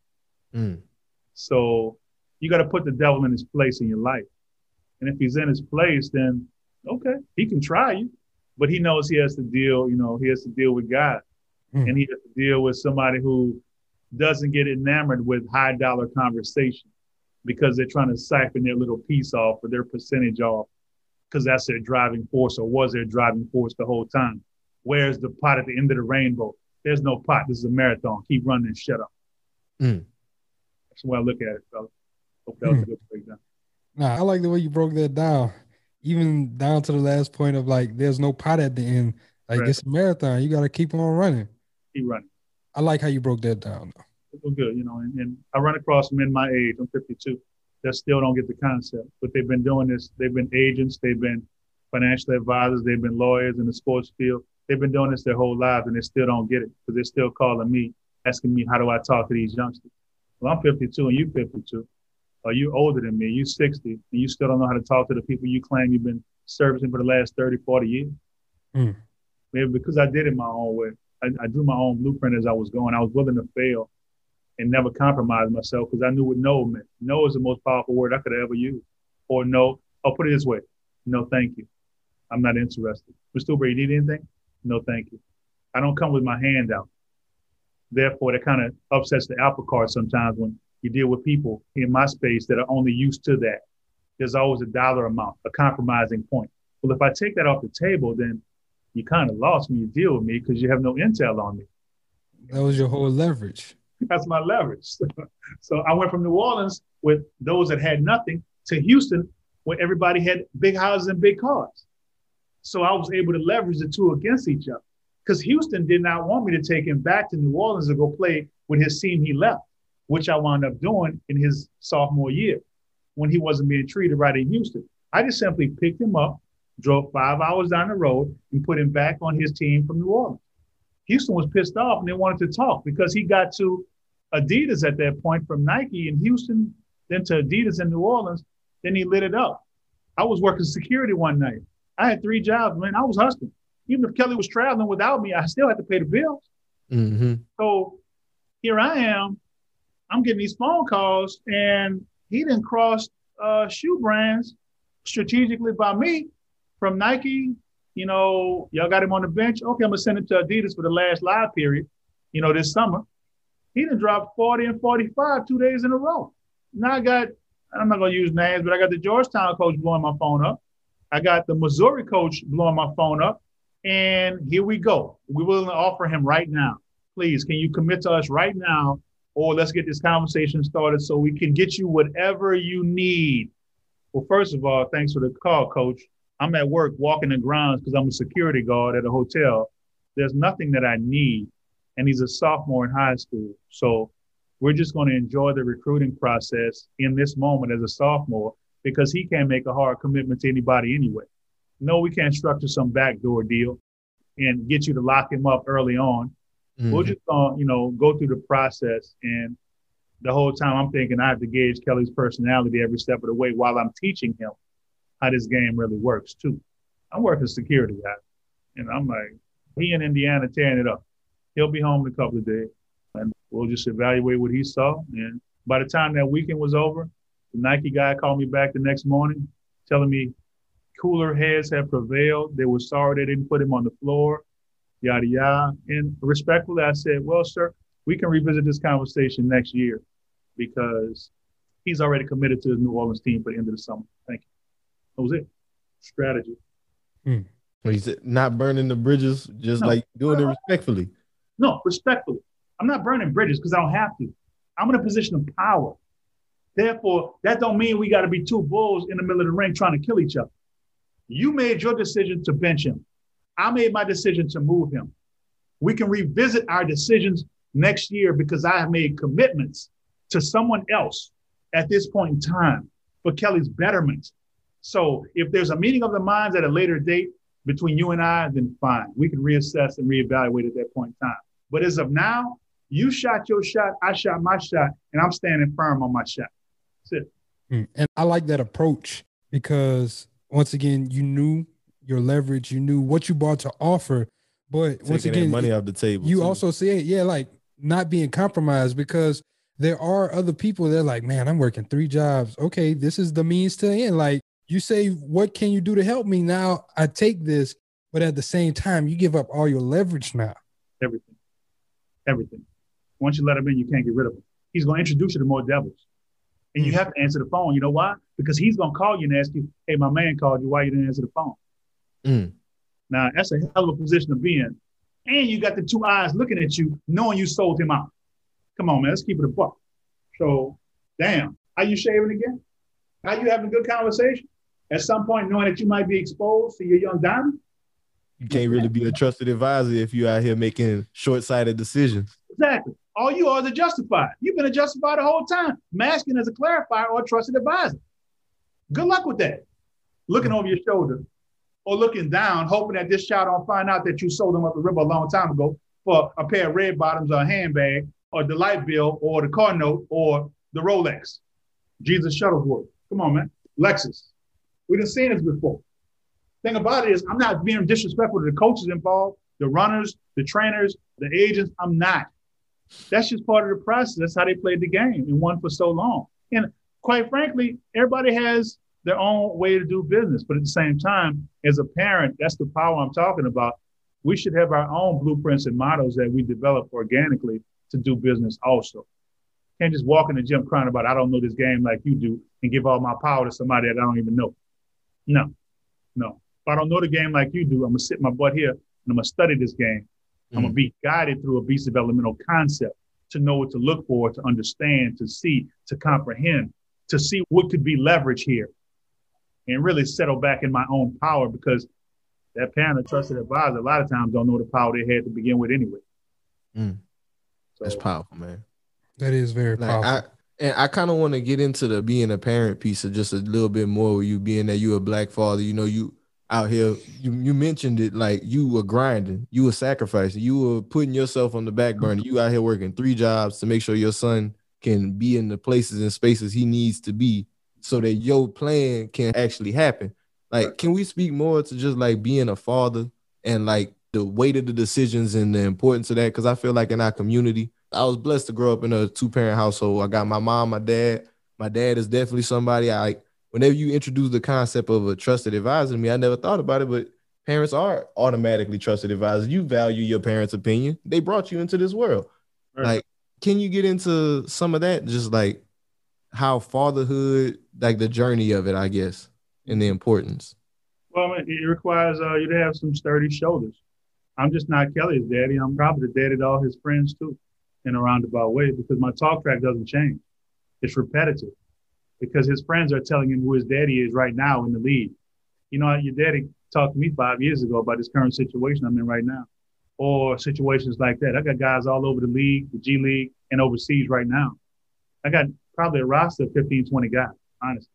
So you got to put the devil in his place in your life. And if he's in his place, then okay, he can try you, but he knows he has to deal, he has to deal with God. And he has to deal with somebody who doesn't get enamored with high dollar conversation because they're trying to siphon their little piece off or their percentage off, because that's their driving force, or was their driving force the whole time. Where's the pot at the end of the rainbow? There's no pot. This is a marathon. Keep running and shut up. That's the way I look at it, fella. Hope that was a good breakdown. Nah, I like the way you broke that down, even down to the last point of like, there's no pot at the end. Like, right. It's a marathon. You got to keep on running. Keep running. I like how you broke that down, though. Real good, you know. And I run across men my age. I'm 52. That still don't get the concept, but they've been doing this. They've been agents. They've been financial advisors. They've been lawyers in the sports field. They've been doing this their whole lives, and they still don't get it because they're still calling me, asking me, how do I talk to these youngsters? Well, I'm 52 and you're 52. Or you older than me, you're 60, and you still don't know how to talk to the people you claim you've been servicing for the last 30, 40 years. Maybe because I did it my own way. I drew my own blueprint as I was going. I was willing to fail and never compromise myself because I knew what no meant. No is the most powerful word I could have ever use. Or no, I'll put it this way. No, thank you. I'm not interested. Mr. Uber, you need anything? No, thank you. I don't come with my hand out. Therefore, that kind of upsets the apple cart sometimes when you deal with people in my space that are only used to that. There's always a dollar amount, a compromising point. Well, if I take that off the table, then you kind of lost when you deal with me because you have no intel on me. That was your whole leverage. That's my leverage. So I went from New Orleans with those that had nothing to Houston where everybody had big houses and big cars. So I was able to leverage the two against each other because Houston did not want me to take him back to New Orleans to go play with his team he left, which I wound up doing in his sophomore year when he wasn't being treated right in Houston. I just simply picked him up, drove 5 hours down the road, and put him back on his team from New Orleans. Houston was pissed off and they wanted to talk because he got to Adidas at that point from Nike in Houston, then to Adidas in New Orleans. Then he lit it up. I was working security one night. I had 3 jobs, man. I was hustling. Even if Kelly was traveling without me, I still had to pay the bills. So here I am. I'm getting these phone calls, and he didn't cross shoe brands strategically by me from Nike. You know, y'all got him on the bench. Okay, I'm going to send it to Adidas for the last live period, you know, this summer. He done dropped 40 and 45 2 days in a row. Now I'm not going to use names, but I got the Georgetown coach blowing my phone up. I got the Missouri coach blowing my phone up. And here we go. We're willing to offer him right now. Please, can you commit to us right now? Or let's get this conversation started so we can get you whatever you need. Well, first of all, thanks for the call, Coach. I'm at work walking the grounds because I'm a security guard at a hotel. There's nothing that I need. And he's a sophomore in high school. So we're just going to enjoy the recruiting process in this moment as a sophomore because he can't make a hard commitment to anybody anyway. No, we can't structure some backdoor deal and get you to lock him up early on. We're just going to, go through the process. And the whole time I'm thinking I have to gauge Kelly's personality every step of the way while I'm teaching him how this game really works too. I'm working security, guys. And I'm like, he in Indiana tearing it up. He'll be home in a couple of days. And we'll just evaluate what he saw. And by the time that weekend was over, the Nike guy called me back the next morning telling me cooler heads have prevailed. They were sorry they didn't put him on the floor. Yada, yada. And respectfully, I said, well, sir, we can revisit this conversation next year because he's already committed to his New Orleans team for the end of the summer. Thank you. That was it. Strategy. He said, not burning the bridges, just like doing it respectfully. No, respectfully. I'm not burning bridges because I don't have to. I'm in a position of power. Therefore, that don't mean we got to be two bulls in the middle of the ring trying to kill each other. You made your decision to bench him. I made my decision to move him. We can revisit our decisions next year because I have made commitments to someone else at this point in time for Kelly's betterment. So if there's a meeting of the minds at a later date between you and I, then fine. We can reassess and reevaluate at that point in time. But as of now, you shot your shot, I shot my shot, and I'm standing firm on my shot. That's it. And I like that approach because, once again, you knew your leverage, you knew what you brought to offer, but once again, money off the table. You also say, like not being compromised because there are other people that are like, man, I'm working 3 jobs. Okay, this is the means to the end. Like you say, what can you do to help me? Now I take this, but at the same time, you give up all your leverage now. Everything. Once you let him in, you can't get rid of him. He's going to introduce you to more devils. And you have to answer the phone. You know why? Because he's going to call you and ask you, hey, my man called you. Why you didn't answer the phone? Now, that's a hell of a position to be in. And you got the 2 eyes looking at you, knowing you sold him out. Come on, man. Let's keep it a buck. So, damn. Are you shaving again? Are you having a good conversation? At some point, knowing that you might be exposed to your young diamond? You can't really be a trusted advisor if you're out here making short-sighted decisions. Exactly. All you are is a justifier. You've been a justifier the whole time, masking as a clarifier or a trusted advisor. Good luck with that. Looking over your shoulder or looking down, hoping that this child don't find out that you sold them up the river a long time ago for a pair of red bottoms or a handbag or the light bill or the car note or the Rolex. Jesus Shuttlesworth. Come on, man. Lexus. We done seen this before. Thing about it is I'm not being disrespectful to the coaches involved, the runners, the trainers, the agents. I'm not. That's just part of the process. That's how they played the game and won for so long. And quite frankly, everybody has their own way to do business. But at the same time, as a parent, that's the power I'm talking about. We should have our own blueprints and models that we develop organically to do business also. Can't just walk in the gym crying about, I don't know this game like you do, and give all my power to somebody that I don't even know. No. If I don't know the game like you do, I'm going to sit my butt here and I'm going to study this game. I'm going to be guided through a beast developmental concept to know what to look for, to understand, to see, to comprehend, to see what could be leverage here and really settle back in my own power, because that parent or trusted advisor a lot of times don't know the power they had to begin with anyway. So, that's powerful, man. That is very powerful. I kind of want to get into the being a parent piece of just a little bit more with you being that you're a black father. You know, you out here, you mentioned it, like you were grinding, you were sacrificing, you were putting yourself on the back burner. You out here working 3 jobs to make sure your son can be in the places and spaces he needs to be so that your plan can actually happen. Like, can we speak more to just like being a father and like the weight of the decisions and the importance of that? Because I feel like in our community, I was blessed to grow up in a 2-parent household. I got my mom, my dad. My dad is definitely somebody whenever you introduce the concept of a trusted advisor to me, I never thought about it, but parents are automatically trusted advisors. You value your parents' opinion. They brought you into this world. Right. Like, can you get into some of that? Just like how fatherhood, like the journey of it, I guess, and the importance. Well, it requires you to have some sturdy shoulders. I'm just not Kelly's daddy. I'm probably the daddy to all his friends too, in a roundabout way, because my talk track doesn't change. It's repetitive because his friends are telling him who his daddy is right now in the league. You know, your daddy talked to me 5 years ago about this current situation I'm in right now, or situations like that. I got guys all over the league, the G League, and overseas right now. I got probably a roster of 15, 20 guys, honestly.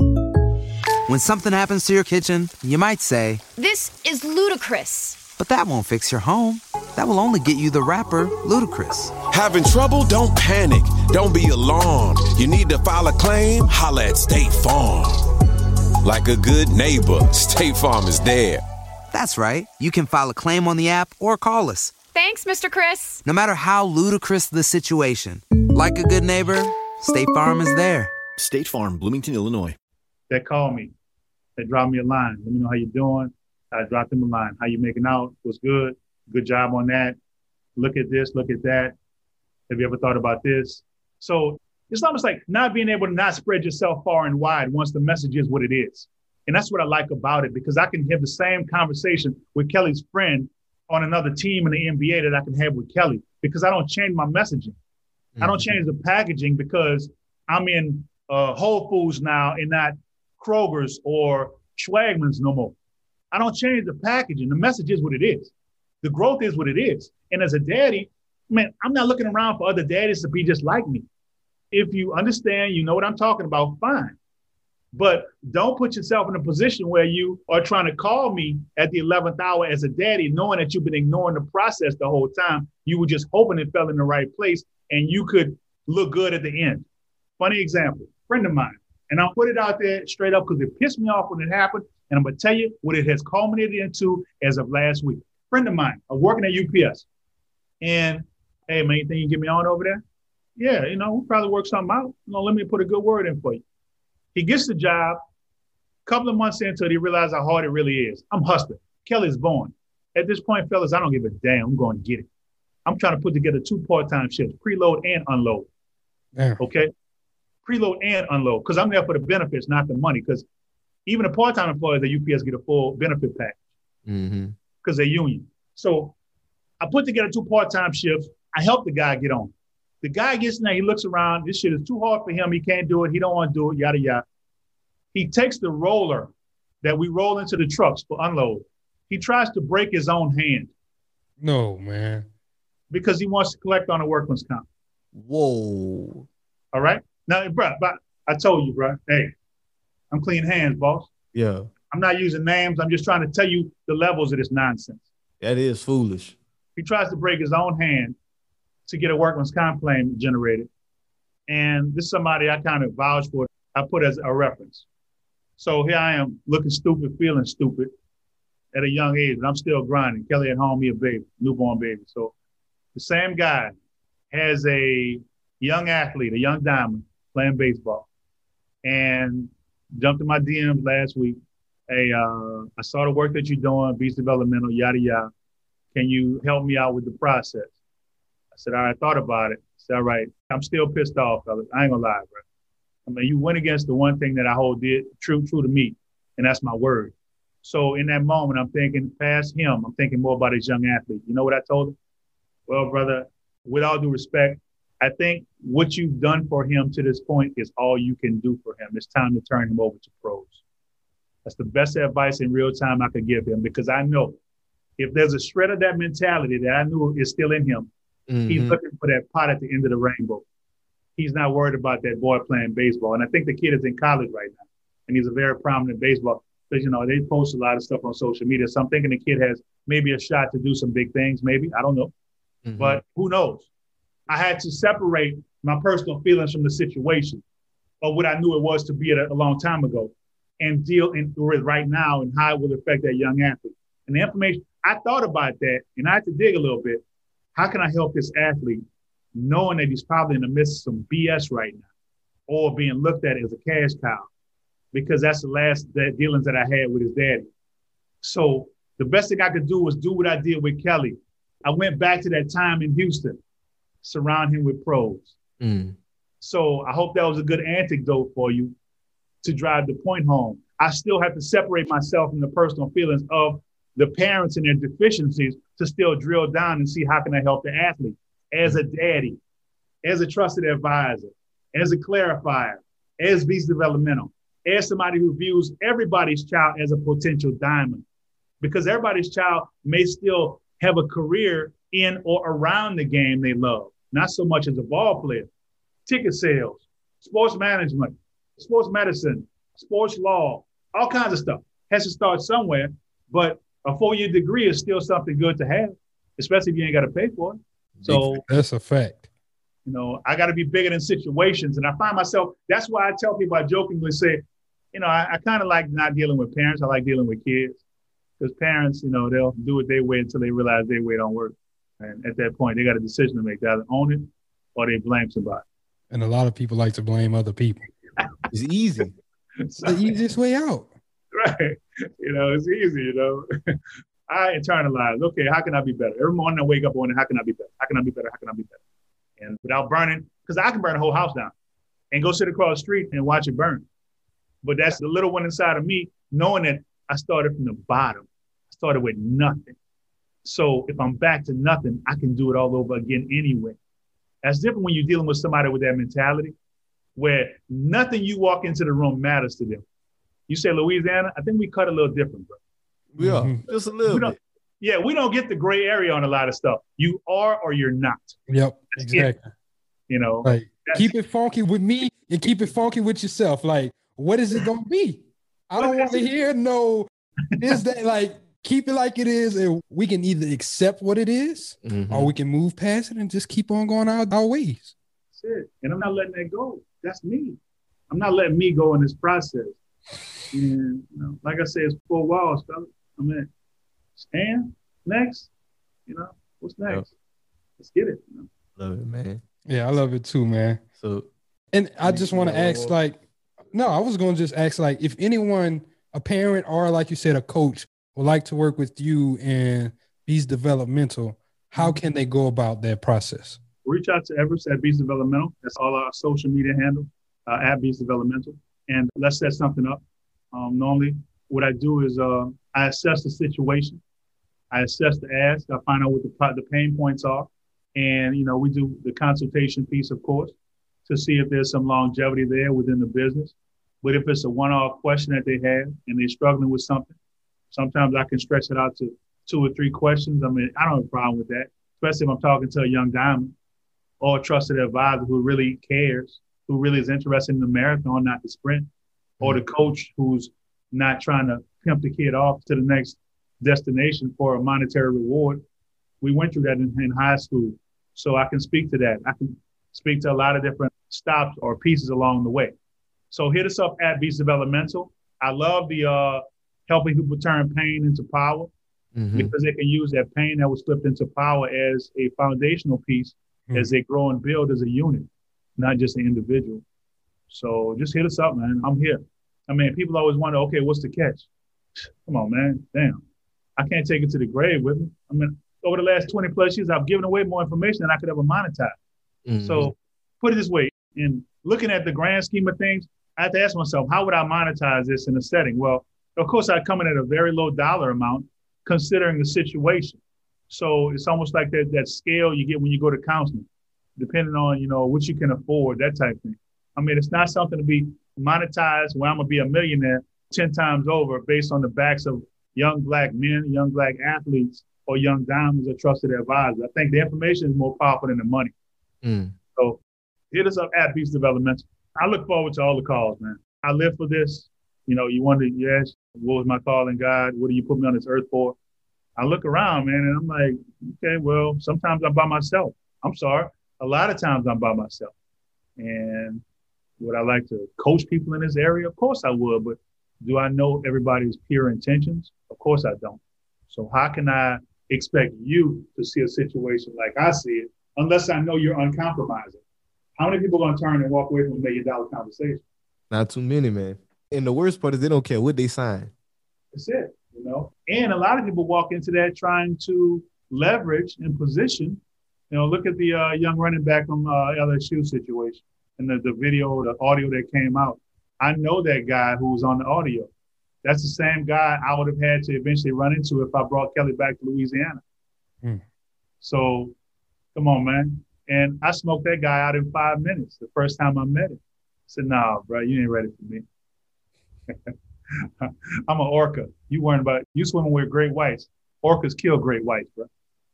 When something happens to your kitchen, you might say, "This is ludicrous." But that won't fix your home. That will only get you the rapper, Ludacris. Having trouble? Don't panic. Don't be alarmed. You need to file a claim? Holla at State Farm. Like a good neighbor, State Farm is there. That's right. You can file a claim on the app or call us. Thanks, Mr. Chris. No matter how ludicrous the situation, like a good neighbor, State Farm is there. State Farm, Bloomington, Illinois. They call me. They drop me a line. Let me know how you're doing. I dropped them a line. How you making out? What's good? Good job on that. Look at this. Look at that. Have you ever thought about this? So it's almost like not being able to not spread yourself far and wide once the message is what it is. And that's what I like about it, because I can have the same conversation with Kelly's friend on another team in the NBA that I can have with Kelly, because I don't change my messaging. Mm-hmm. I don't change the packaging because I'm in Whole Foods now and not Kroger's or Schwagman's no more. I don't change the packaging. The message is what it is. The growth is what it is. And as a daddy, man, I'm not looking around for other daddies to be just like me. If you understand, you know what I'm talking about, fine. But don't put yourself in a position where you are trying to call me at the 11th hour as a daddy, knowing that you've been ignoring the process the whole time. You were just hoping it fell in the right place and you could look good at the end. Funny example, friend of mine. And I'll put it out there straight up because it pissed me off when it happened. And I'm going to tell you what it has culminated into as of last week. Friend of mine, I'm working at UPS. And, hey, man, you think you can get me on over there? Yeah, we'll probably work something out. Let me put a good word in for you. He gets the job. A couple of months into it, he realized how hard it really is. I'm hustling. Kelly's born. At this point, fellas, I don't give a damn. I'm going to get it. I'm trying to put together 2 part-time shifts, preload and unload. Yeah. Okay? Preload and unload, because I'm there for the benefits, not the money, because even the part-time employees at UPS get a full benefit package because they're union. So I put together 2 part-time shifts. I help the guy get on. The guy gets in there. He looks around. This shit is too hard for him. He can't do it. He don't want to do it, yada, yada. He takes the roller that we roll into the trucks for unload. He tries to break his own hand. No, man. Because he wants to collect on a workman's comp. Whoa. All right? Now, bro, I told you, bro, hey, I'm clean hands, boss. Yeah. I'm not using names. I'm just trying to tell you the levels of this nonsense. That is foolish. He tries to break his own hand to get a workman's comp claim generated. And this is somebody I kind of vouch for. I put as a reference. So here I am looking stupid, feeling stupid at a young age, and I'm still grinding. Kelly at home, me a baby, newborn baby. So the same guy has a young athlete, a young diamond playing baseball, and jumped in my DMs last week. Hey, I saw the work that you're doing, Beast Developmental, yada, yada. Can you help me out with the process? I said, all right, I thought about it. I said, all right, I'm still pissed off, fellas. I ain't gonna lie, bro. I mean, you went against the one thing that I hold true to me, and that's my word. So in that moment, I'm thinking past him, I'm thinking more about his young athlete. You know what I told him? Well, brother, with all due respect, I think what you've done for him to this point is all you can do for him. It's time to turn him over to pros. That's the best advice in real time I could give him, because I know if there's a shred of that mentality that I knew is still in him, he's looking for that pot at the end of the rainbow. He's not worried about that boy playing baseball. And I think the kid is in college right now, and he's a very prominent baseball. Because, you know, they post a lot of stuff on social media. So I'm thinking the kid has maybe a shot to do some big things, maybe. I don't know. But who knows? I had to separate my personal feelings from the situation of what I knew it was to be a long time ago and deal with right now and how it will affect that young athlete. And the information, I thought about that, and I had to dig a little bit. How can I help this athlete knowing that he's probably in the midst of some BS right now or being looked at as a cash cow? Because that's the last dealings that I had with his daddy. So the best thing I could do was do what I did with Kelly. I went back to that time in Houston, surround him with pros. So I hope that was a good anecdote for you to drive the point home. I still have to separate myself from the personal feelings of the parents and their deficiencies to still drill down and see how can I help the athlete as a daddy, as a trusted advisor, as a clarifier, as Beast Developmental, as somebody who views everybody's child as a potential diamond, because everybody's child may still have a career in or around the game they love, not so much as a ball player. Ticket sales, sports management, sports medicine, sports law, all kinds of stuff has to start somewhere, but a 4-year degree is still something good to have, especially if you ain't got to pay for it. So that's a fact. You know, I got to be bigger than situations. And I find myself, that's why I tell people, I jokingly say, you know, I kind of like not dealing with parents. I like dealing with kids, because parents, you know, they'll do it their way until they realize their way don't work. And at that point, they got a decision to make. They either own it or they blame somebody. And a lot of people like to blame other people. It's easy. It's the easiest way out. Right. You know, it's easy, you know. I internalize, okay, how can I be better? Every morning I wake up on it, how can I be better? How can I be better? How can I be better? And without burning, because I can burn a whole house down and go sit across the street and watch it burn. But that's the little one inside of me, knowing that I started from the bottom. I started with nothing. So if I'm back to nothing, I can do it all over again anyway. That's different when you're dealing with somebody with that mentality, where nothing you walk into the room matters to them. You say Louisiana, I think we cut a little different, bro. Yeah, just a little bit. Yeah, we don't get the gray area on a lot of stuff. You are or you're not. Yep, That's exactly. it. You know, like keep it funky with me and keep it funky with yourself. Like, what is it gonna be? I don't want to hear no. Is that like keep it like it is, and we can either accept what it is, or we can move past it and just keep on going our ways. That's it. And I'm not letting that go. That's me. I'm not letting me go in this process. And you know, like I said, it's 4 walls, fella. I mean, stand next. You know, what's next? Yep. Let's get it. You know? Love it, man. Yeah, I love it too, man. So, and I just want to ask, like, no, I was going to just ask, like, if anyone, a parent or, like you said, a coach would like to work with you and Beast Developmental, how can they go about that process? Reach out to Everest at Beast Developmental. That's all our social media handle at Beast Developmental. And let's set something up. Normally, what I do is I assess the situation. I assess the ask. I find out what the pain points are. And, you know, we do the consultation piece, of course, to see if there's some longevity there within the business. But if it's a one-off question that they have and they're struggling with something, sometimes I can stretch it out to 2 or 3 questions. I mean, I don't have a problem with that. especially if I'm talking to a young diamond or a trusted advisor who really cares, who really is interested in the marathon, not the sprint, or the coach who's not trying to pimp the kid off to the next destination for a monetary reward. We went through that in high school. So I can speak to that. I can speak to a lot of different stops or pieces along the way. So hit us up at Beast Developmental. I love the helping people turn pain into power because they can use that pain that was flipped into power as a foundational piece as they grow and build as a unit, not just an individual. So just hit us up, man. I'm here. I mean, people always wonder, okay, what's the catch? Come on, man. Damn. I can't take it to the grave with me. I mean, over the last 20 plus years, I've given away more information than I could ever monetize. So put it this way, in looking at the grand scheme of things, I have to ask myself, how would I monetize this in a setting? Well, of course, I'd come in at a very low dollar amount considering the situation. So it's almost like that scale you get when you go to counseling, depending on, what you can afford, that type of thing. I mean, it's not something to be monetized where I'm going to be a millionaire 10 times over based on the backs of young Black men, young Black athletes, or young diamonds or trusted advisors. I think the information is more powerful than the money. So hit us up at Beast Developmental. I look forward to all the calls, man. I live for this. You wonder, yes, what was my calling, God? What do you put me on this earth for? I look around, man, and I'm like, okay, well, sometimes I'm by myself. I'm sorry. A lot of times I'm by myself. And would I like to coach people in this area? Of course I would. But do I know everybody's pure intentions? Of course I don't. So how can I expect you to see a situation like I see it unless I know you're uncompromising? How many people are going to turn and walk away from $1 million conversation? Not too many, man. And the worst part is they don't care what they sign. That's it, And a lot of people walk into that trying to leverage and position. Look at the young running back from LSU situation and the video, the audio that came out. I know that guy who was on the audio. That's the same guy I would have had to eventually run into if I brought Kelly back to Louisiana. So, come on, man. And I smoked that guy out in 5 minutes the first time I met him. I said, nah, bro, you ain't ready for me. I'm an orca. You swimming with great whites. Orcas kill great whites, bro.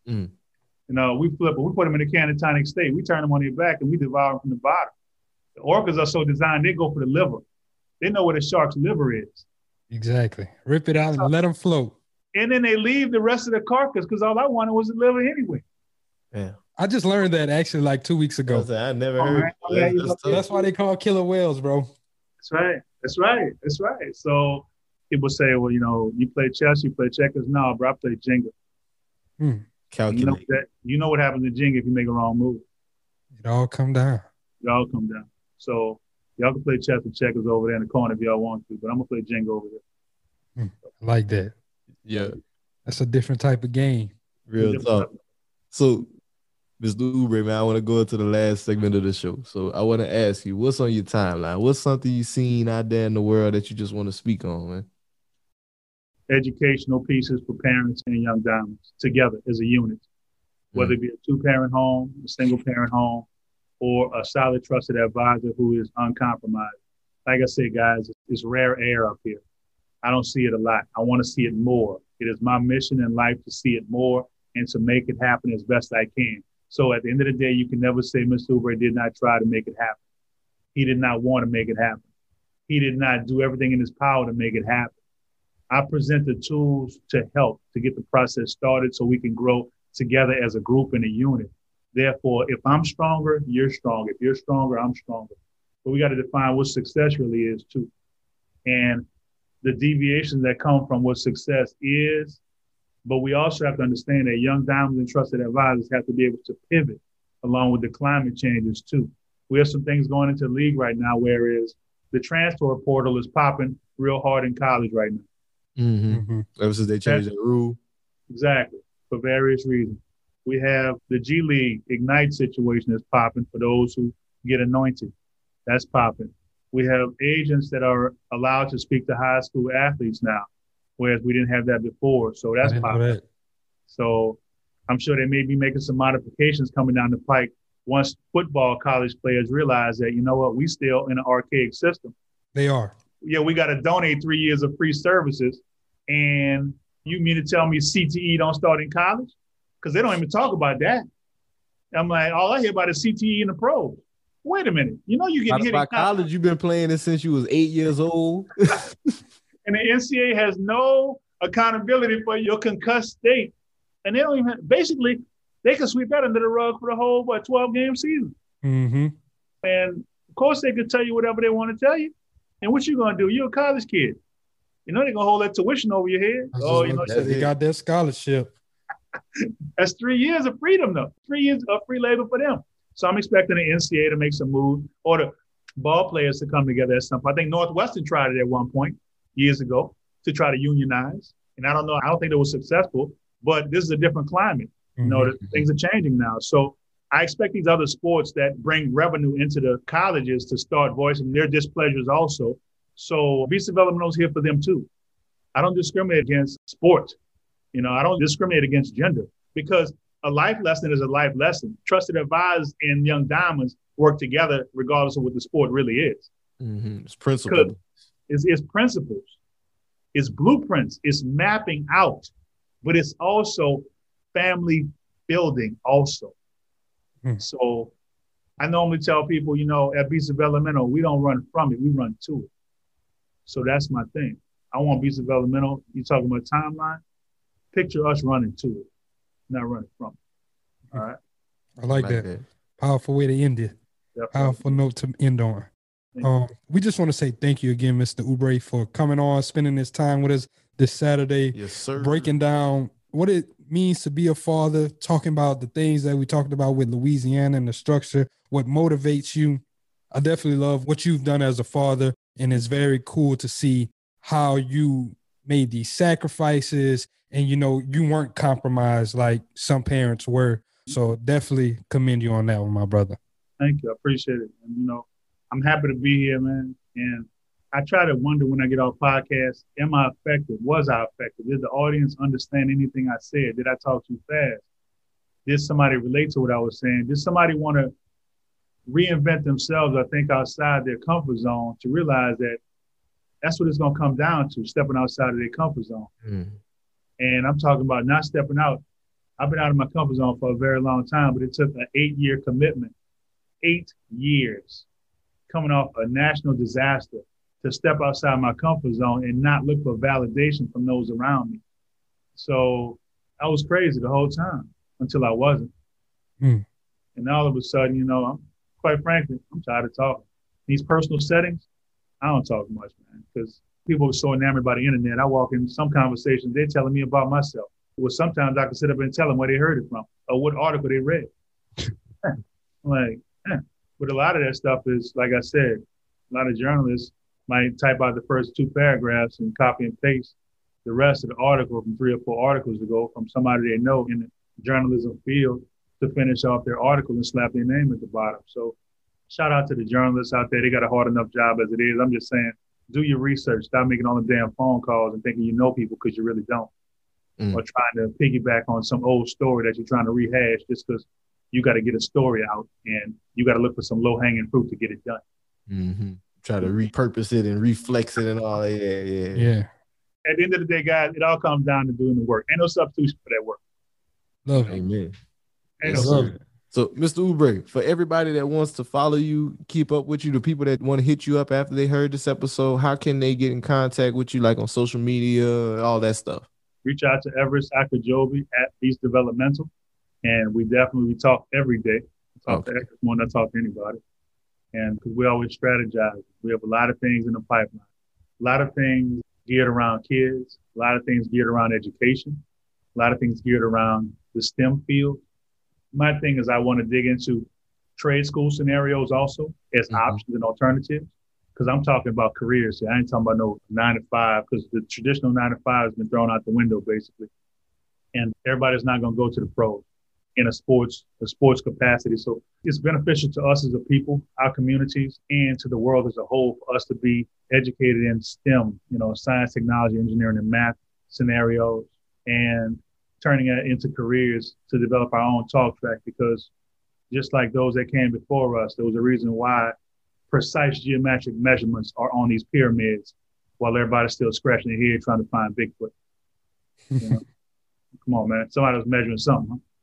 We flip them. We put them in a catatonic state. We turn them on their back and we devour them from the bottom. The orcas are so designed, they go for the liver. They know where the shark's liver is. Exactly. Rip it out and let them float. And then they leave the rest of the carcass because all I wanted was the liver anyway. Yeah. I just learned that actually like 2 weeks ago. I never heard. That's why they call killer whales, bro. That's right. So people say, well, you play chess, you play checkers. No, bro, I play Jenga. Calculate. You know what happens in Jenga if you make a wrong move. It all come down. So y'all can play chess and checkers over there in the corner if y'all want to, but I'm going to play Jenga over there. I like that. Yeah. That's a different type of game. Real talk. So, Mr. Oubre, man, I want to go into the last segment of the show. So I want to ask you, what's on your timeline? What's something you've seen out there in the world that you just want to speak on, man? Educational pieces for parents and young diamonds together as a unit, whether it be a 2-parent home, a single-parent home, or a solid, trusted advisor who is uncompromised. Like I said, guys, it's rare air up here. I don't see it a lot. I want to see it more. It is my mission in life to see it more and to make it happen as best I can. So at the end of the day, you can never say Mr. Oubre did not try to make it happen. He did not want to make it happen. He did not do everything in his power to make it happen. I present the tools to help to get the process started so we can grow together as a group and a unit. Therefore, if I'm stronger, you're stronger. If you're stronger, I'm stronger. But we got to define what success really is too. And the deviations that come from what success is. But we also have to understand that young diamonds and trusted advisors have to be able to pivot along with the climate changes too. We have some things going into the league right now, whereas the transfer portal is popping real hard in college right now. Ever since they changed the rule. Exactly, for various reasons. We have the G League Ignite situation that's popping for those who get anointed. That's popping. We have agents that are allowed to speak to high school athletes now, whereas we didn't have that before. So that's popping. So I'm sure they may be making some modifications coming down the pike once football college players realize that, you know what, we still in an archaic system. They are. Yeah, we got to donate 3 years of free services. And you mean to tell me CTE don't start in college? because they don't even talk about that. I'm like, all I hear about is CTE and the pros. Wait a minute. You know you get hit in college. You've been playing it since you was 8 years old. And the NCAA has no accountability for your concussed state. And they don't even basically they can sweep that under the rug for the whole 12-game season. Mm-hmm. And of course they could tell you whatever they want to tell you. And what you gonna do? You're a college kid. You know they're gonna hold that tuition over your head. They got that scholarship. That's 3 years of freedom, though. 3 years of free labor for them. So I'm expecting the NCAA to make some moves or the ball players to come together at some point. I think Northwestern tried it at one point years ago to try to unionize. And I don't know. I don't think they were successful, but this is a different climate. You know, things are changing now. So I expect these other sports that bring revenue into the colleges to start voicing their displeasures also. So Beast Developmental is here for them too. I don't discriminate against sport. You know, I don't discriminate against gender because a life lesson is a life lesson. Trusted Advisors and Young Diamonds work together regardless of what the sport really is. Mm-hmm. It's principles. It's principles. It's blueprints. It's mapping out. But it's also family building also. So I normally tell people, you know, at Beast Developmental, we don't run from it. We run to it. So that's my thing. I want Beast Developmental. You talking about timeline? Picture us running to it, not running from it. All right. I like that. Powerful way to end it. Definitely. Powerful note to end on. We just want to say thank you again, Mr. Oubre, for coming on, spending this time with us this Saturday. Yes, sir. Breaking down what it means to be a father, talking about the things that we talked about with Louisiana and the structure, what motivates you. I definitely love what you've done as a father, and it's very cool to see how you made these sacrifices and, you know, you weren't compromised like some parents were. So definitely commend you on that one, my brother. Thank you. I appreciate it. And, you know, I'm happy to be here, man. And I try to wonder when I get off podcasts, am I effective? Was I effective? Did the audience understand anything I said? Did I talk too fast? Did somebody relate to what I was saying? Did somebody want to reinvent themselves or think outside their comfort zone to realize that that's what it's going to come down to, stepping outside of their comfort zone. And I'm talking about not stepping out. I've been out of my comfort zone for a very long time, but it took an 8-year commitment, 8 years, coming off a national disaster to step outside my comfort zone and not look for validation from those around me. So I was crazy the whole time until I wasn't. And all of a sudden, you know, quite frankly, I'm tired of talking. These personal settings, I don't talk much, man, because people are so enamored by the internet. I walk in some conversations, they're telling me about myself. Well, sometimes I can sit up and tell them where they heard it from or what article they read. But a lot of that stuff is, like I said, a lot of journalists might type out the first 2 paragraphs and copy and paste the rest of the article from 3 or 4 articles ago from somebody they know in the journalism field to finish off their article and slap their name at the bottom. So shout out to the journalists out there. They got a hard enough job as it is. I'm just saying, do your research. Stop making all the damn phone calls and thinking you know people because you really don't. Or trying to piggyback on some old story that you're trying to rehash just because you got to get a story out and you got to look for some low-hanging fruit to get it done. Try to repurpose it and reflex it and all that. Yeah. At the end of the day, guys, it all comes down to doing the work. Ain't no substitution for that work. Love it. Amen. Ain't no substitution. So, Mr. Oubre, for everybody that wants to follow you, keep up with you, the people that want to hit you up after they heard this episode, how can they get in contact with you, like on social media, all that stuff? Reach out to Everest Akajobi at Beast Developmental. And we talk every day. I talk to Everest more than I talk to anybody. And because we always strategize. We have a lot of things in the pipeline. A lot of things geared around kids. A lot of things geared around education. A lot of things geared around the STEM field. My thing is I want to dig into trade school scenarios also as options and alternatives. Because I'm talking about careers. I ain't talking about no 9 to 5 because the traditional 9 to 5 has been thrown out the window basically. And everybody's not going to go to the pros in a sports capacity. So it's beneficial to us as a people, our communities, and to the world as a whole for us to be educated in STEM, you know, science, technology, engineering, and math scenarios, and turning it into careers to develop our own talk track. Because just like those that came before us, there was a reason why precise geometric measurements are on these pyramids while everybody's still scratching their head trying to find Bigfoot. You know? Come on, man. Somebody was measuring something. Huh?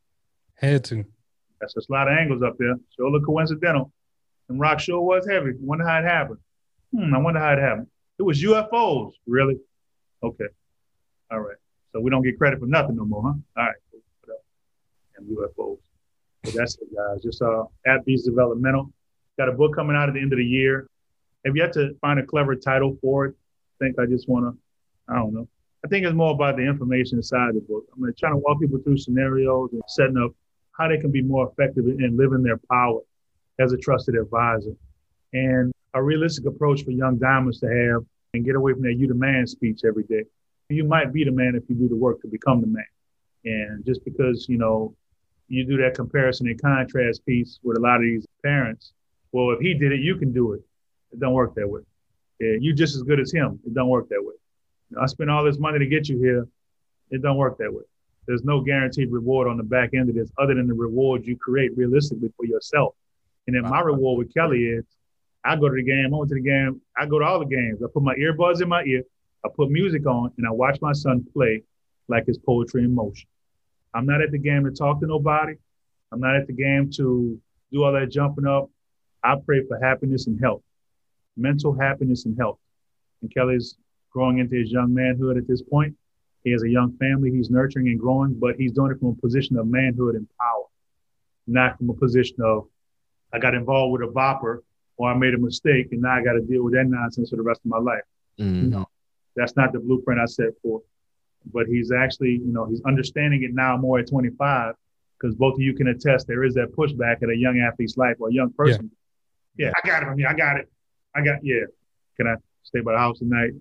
Had to. That's just a lot of angles up there. Sure look coincidental. And rock sure was heavy. Wonder how it happened. I wonder how it happened. It was UFOs. Really? Okay. All right. So we don't get credit for nothing no more, huh? All right. And UFOs. So that's it, guys. Just at Beats Developmental. Got a book coming out at the end of the year. Have yet to find a clever title for it. I think I just want to, I don't know. I think it's more about the information inside the book. I'm trying to walk people through scenarios and setting up how they can be more effective in living their power as a trusted advisor. And a realistic approach for young diamonds to have and get away from that you the man speech every day. You might be the man if you do the work to become the man. And just because, you do that comparison and contrast piece with a lot of these parents, well, if he did it, you can do it. It don't work that way. Yeah, you just as good as him. It don't work that way. I spent all this money to get you here. It don't work that way. There's no guaranteed reward on the back end of this other than the reward you create realistically for yourself. And then my reward with Kelly is I go to the game. I went to the game. I go to all the games. I put my earbuds in my ear. I put music on, and I watch my son play like it's poetry in motion. I'm not at the game to talk to nobody. I'm not at the game to do all that jumping up. I pray for happiness and health, mental happiness and health. And Kelly's growing into his young manhood at this point. He has a young family he's nurturing and growing, but he's doing it from a position of manhood and power, not from a position of, I got involved with a bopper or I made a mistake and now I got to deal with that nonsense for the rest of my life. No, that's not the blueprint I set for. But he's actually, he's understanding it now more at 25, because both of you can attest there is that pushback at a young athlete's life or a young person. Yeah, I got it from you. I got it. Can I stay by the house tonight?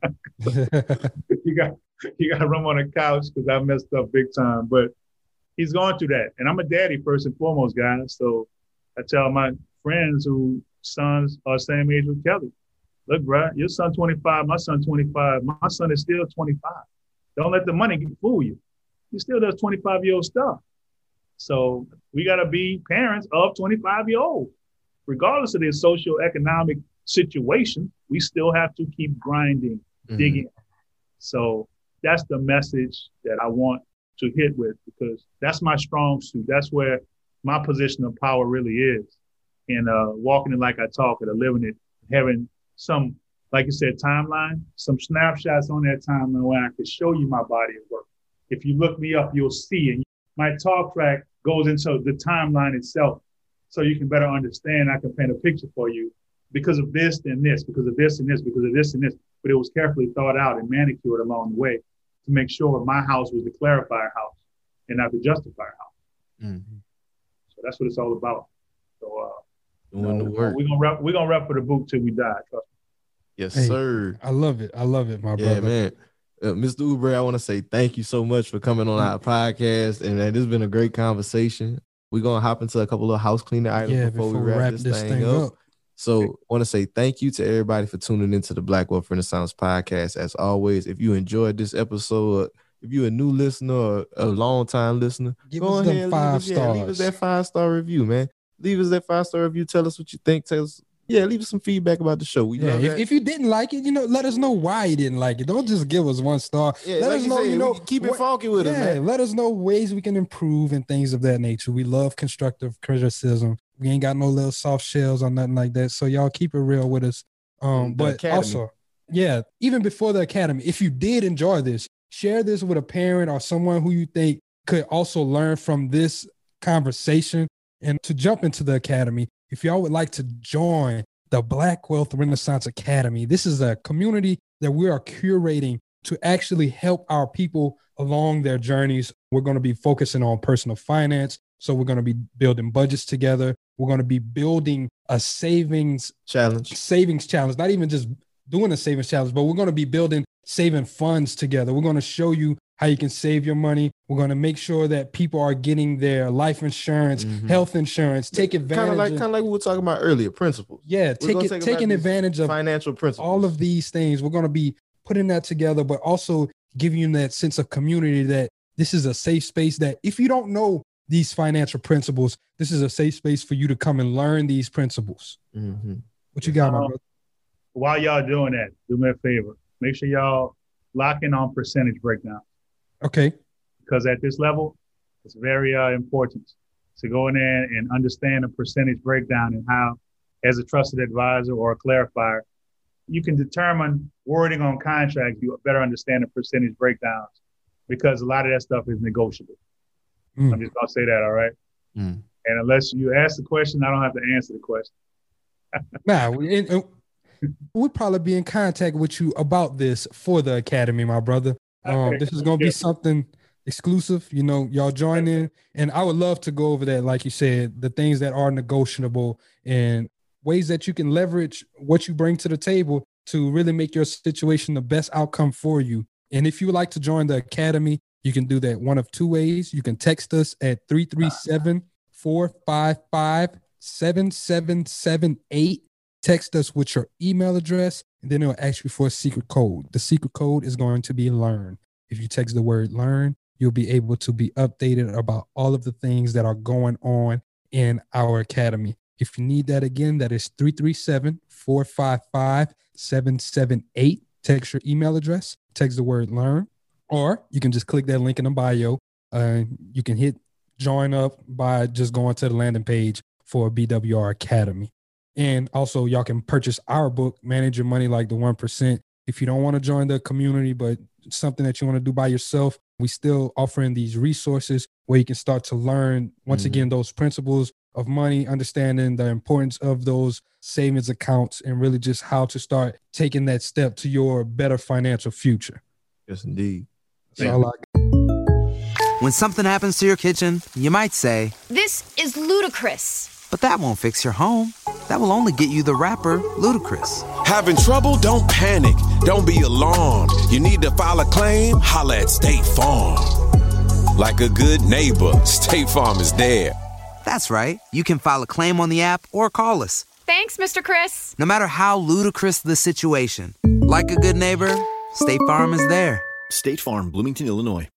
You got to run on the couch because I messed up big time. But he's going through that. And I'm a daddy first and foremost, guys. So I tell my friends whose sons are same age with Kelly, look, bro, your son 25, my son 25. My son is still 25. Don't let the money fool you. He still does 25-year-old stuff. So we got to be parents of 25-year-olds. Regardless of their socioeconomic situation, we still have to keep grinding, digging. So that's the message that I want to hit with, because that's my strong suit. That's where my position of power really is. And walking it like I talk it, or living it, having some, like you said, timeline, some snapshots on that timeline where I could show you my body of work. If you look me up, you'll see it. My talk track goes into the timeline itself, so you can better understand. I can paint a picture for you because of this and this, because of this and this, because of this and this. But it was carefully thought out and manicured along the way to make sure my house was the clarifier house and not the justifier house. So that's what it's all about. So doing the work. We're gonna rep for the boot till we die. Trust me. Yes, sir. I love it, my brother. Yeah, man. Mr. Oubre, I want to say thank you so much for coming on our podcast, and this has been a great conversation. We're gonna hop into a couple of house cleaner items before we wrap this thing up. So I want to say thank you to everybody for tuning into the Black Wealth Renaissance podcast. As always, if you enjoyed this episode, if you're a new listener or a long-time listener, go ahead and leave us that 5-star review, man. Leave us that 5-star review. Tell us what you think. Leave us some feedback about the show. We love that. If you didn't like it, let us know why you didn't like it. Don't just give us 1 star. Yeah, let us know, keep it funky with us, man. Let us know ways we can improve and things of that nature. We love constructive criticism. We ain't got no little soft shells or nothing like that. So y'all keep it real with us. But also, even before the academy, if you did enjoy this, share this with a parent or someone who you think could also learn from this conversation. And to jump into the academy, if y'all would like to join the Black Wealth Renaissance Academy, this is a community that we are curating to actually help our people along their journeys. We're going to be focusing on personal finance. So we're going to be building budgets together. We're going to be building a savings challenge, not even just doing a savings challenge, but we're going to be building saving funds together. We're going to show you how you can save your money. We're going to make sure that people are getting their life insurance, health insurance, take advantage. Kind of like we were talking about earlier, principles. Yeah, taking advantage of financial principles. All of these things. We're going to be putting that together, but also giving you that sense of community that this is a safe space, that if you don't know these financial principles, this is a safe space for you to come and learn these principles. What you got, my brother? While y'all doing that, do me a favor. Make sure y'all lock in on percentage breakdown. Okay. Because at this level, It's very important to go in there and understand the percentage breakdown and how, as a trusted advisor or a clarifier, you can determine wording on contracts. You better understand the percentage breakdowns because a lot of that stuff is negotiable. I'm just going to say that, all right? And unless you ask the question, I don't have to answer the question. We'll probably be in contact with you about this for the Academy, my brother. This is going to be something exclusive. You know, y'all join in. And I would love to go over that, like you said, the things that are negotiable and ways that you can leverage what you bring to the table to really make your situation the best outcome for you. And if you would like to join the Academy, you can do that one of two ways. You can text us at 337-455-7778. Text us with your email address, and then it'll ask you for a secret code. The secret code is going to be LEARN. If you text the word LEARN, you'll be able to be updated about all of the things that are going on in our Academy. If you need that again, that is 337-455-7778. Text your email address, text the word LEARN, or you can just click that link in the bio. You can hit join up by just going to the landing page for BWR Academy. And also, y'all can purchase our book, Manage Your Money Like the 1%. If you don't want to join the community, but something that you want to do by yourself, we still offering these resources where you can start to learn, once again, those principles of money, understanding the importance of those savings accounts, and really just how to start taking that step to your better financial future. Yes, indeed. That's all I got. When something happens to your kitchen, you might say, "This is ludicrous." But that won't fix your home. That will only get you the rapper, Ludacris. Having trouble? Don't panic. Don't be alarmed. You need to file a claim? Holla at State Farm. Like a good neighbor, State Farm is there. That's right. You can file a claim on the app or call us. Thanks, Mr. Chris. No matter how ludicrous the situation, like a good neighbor, State Farm is there. State Farm, Bloomington, Illinois.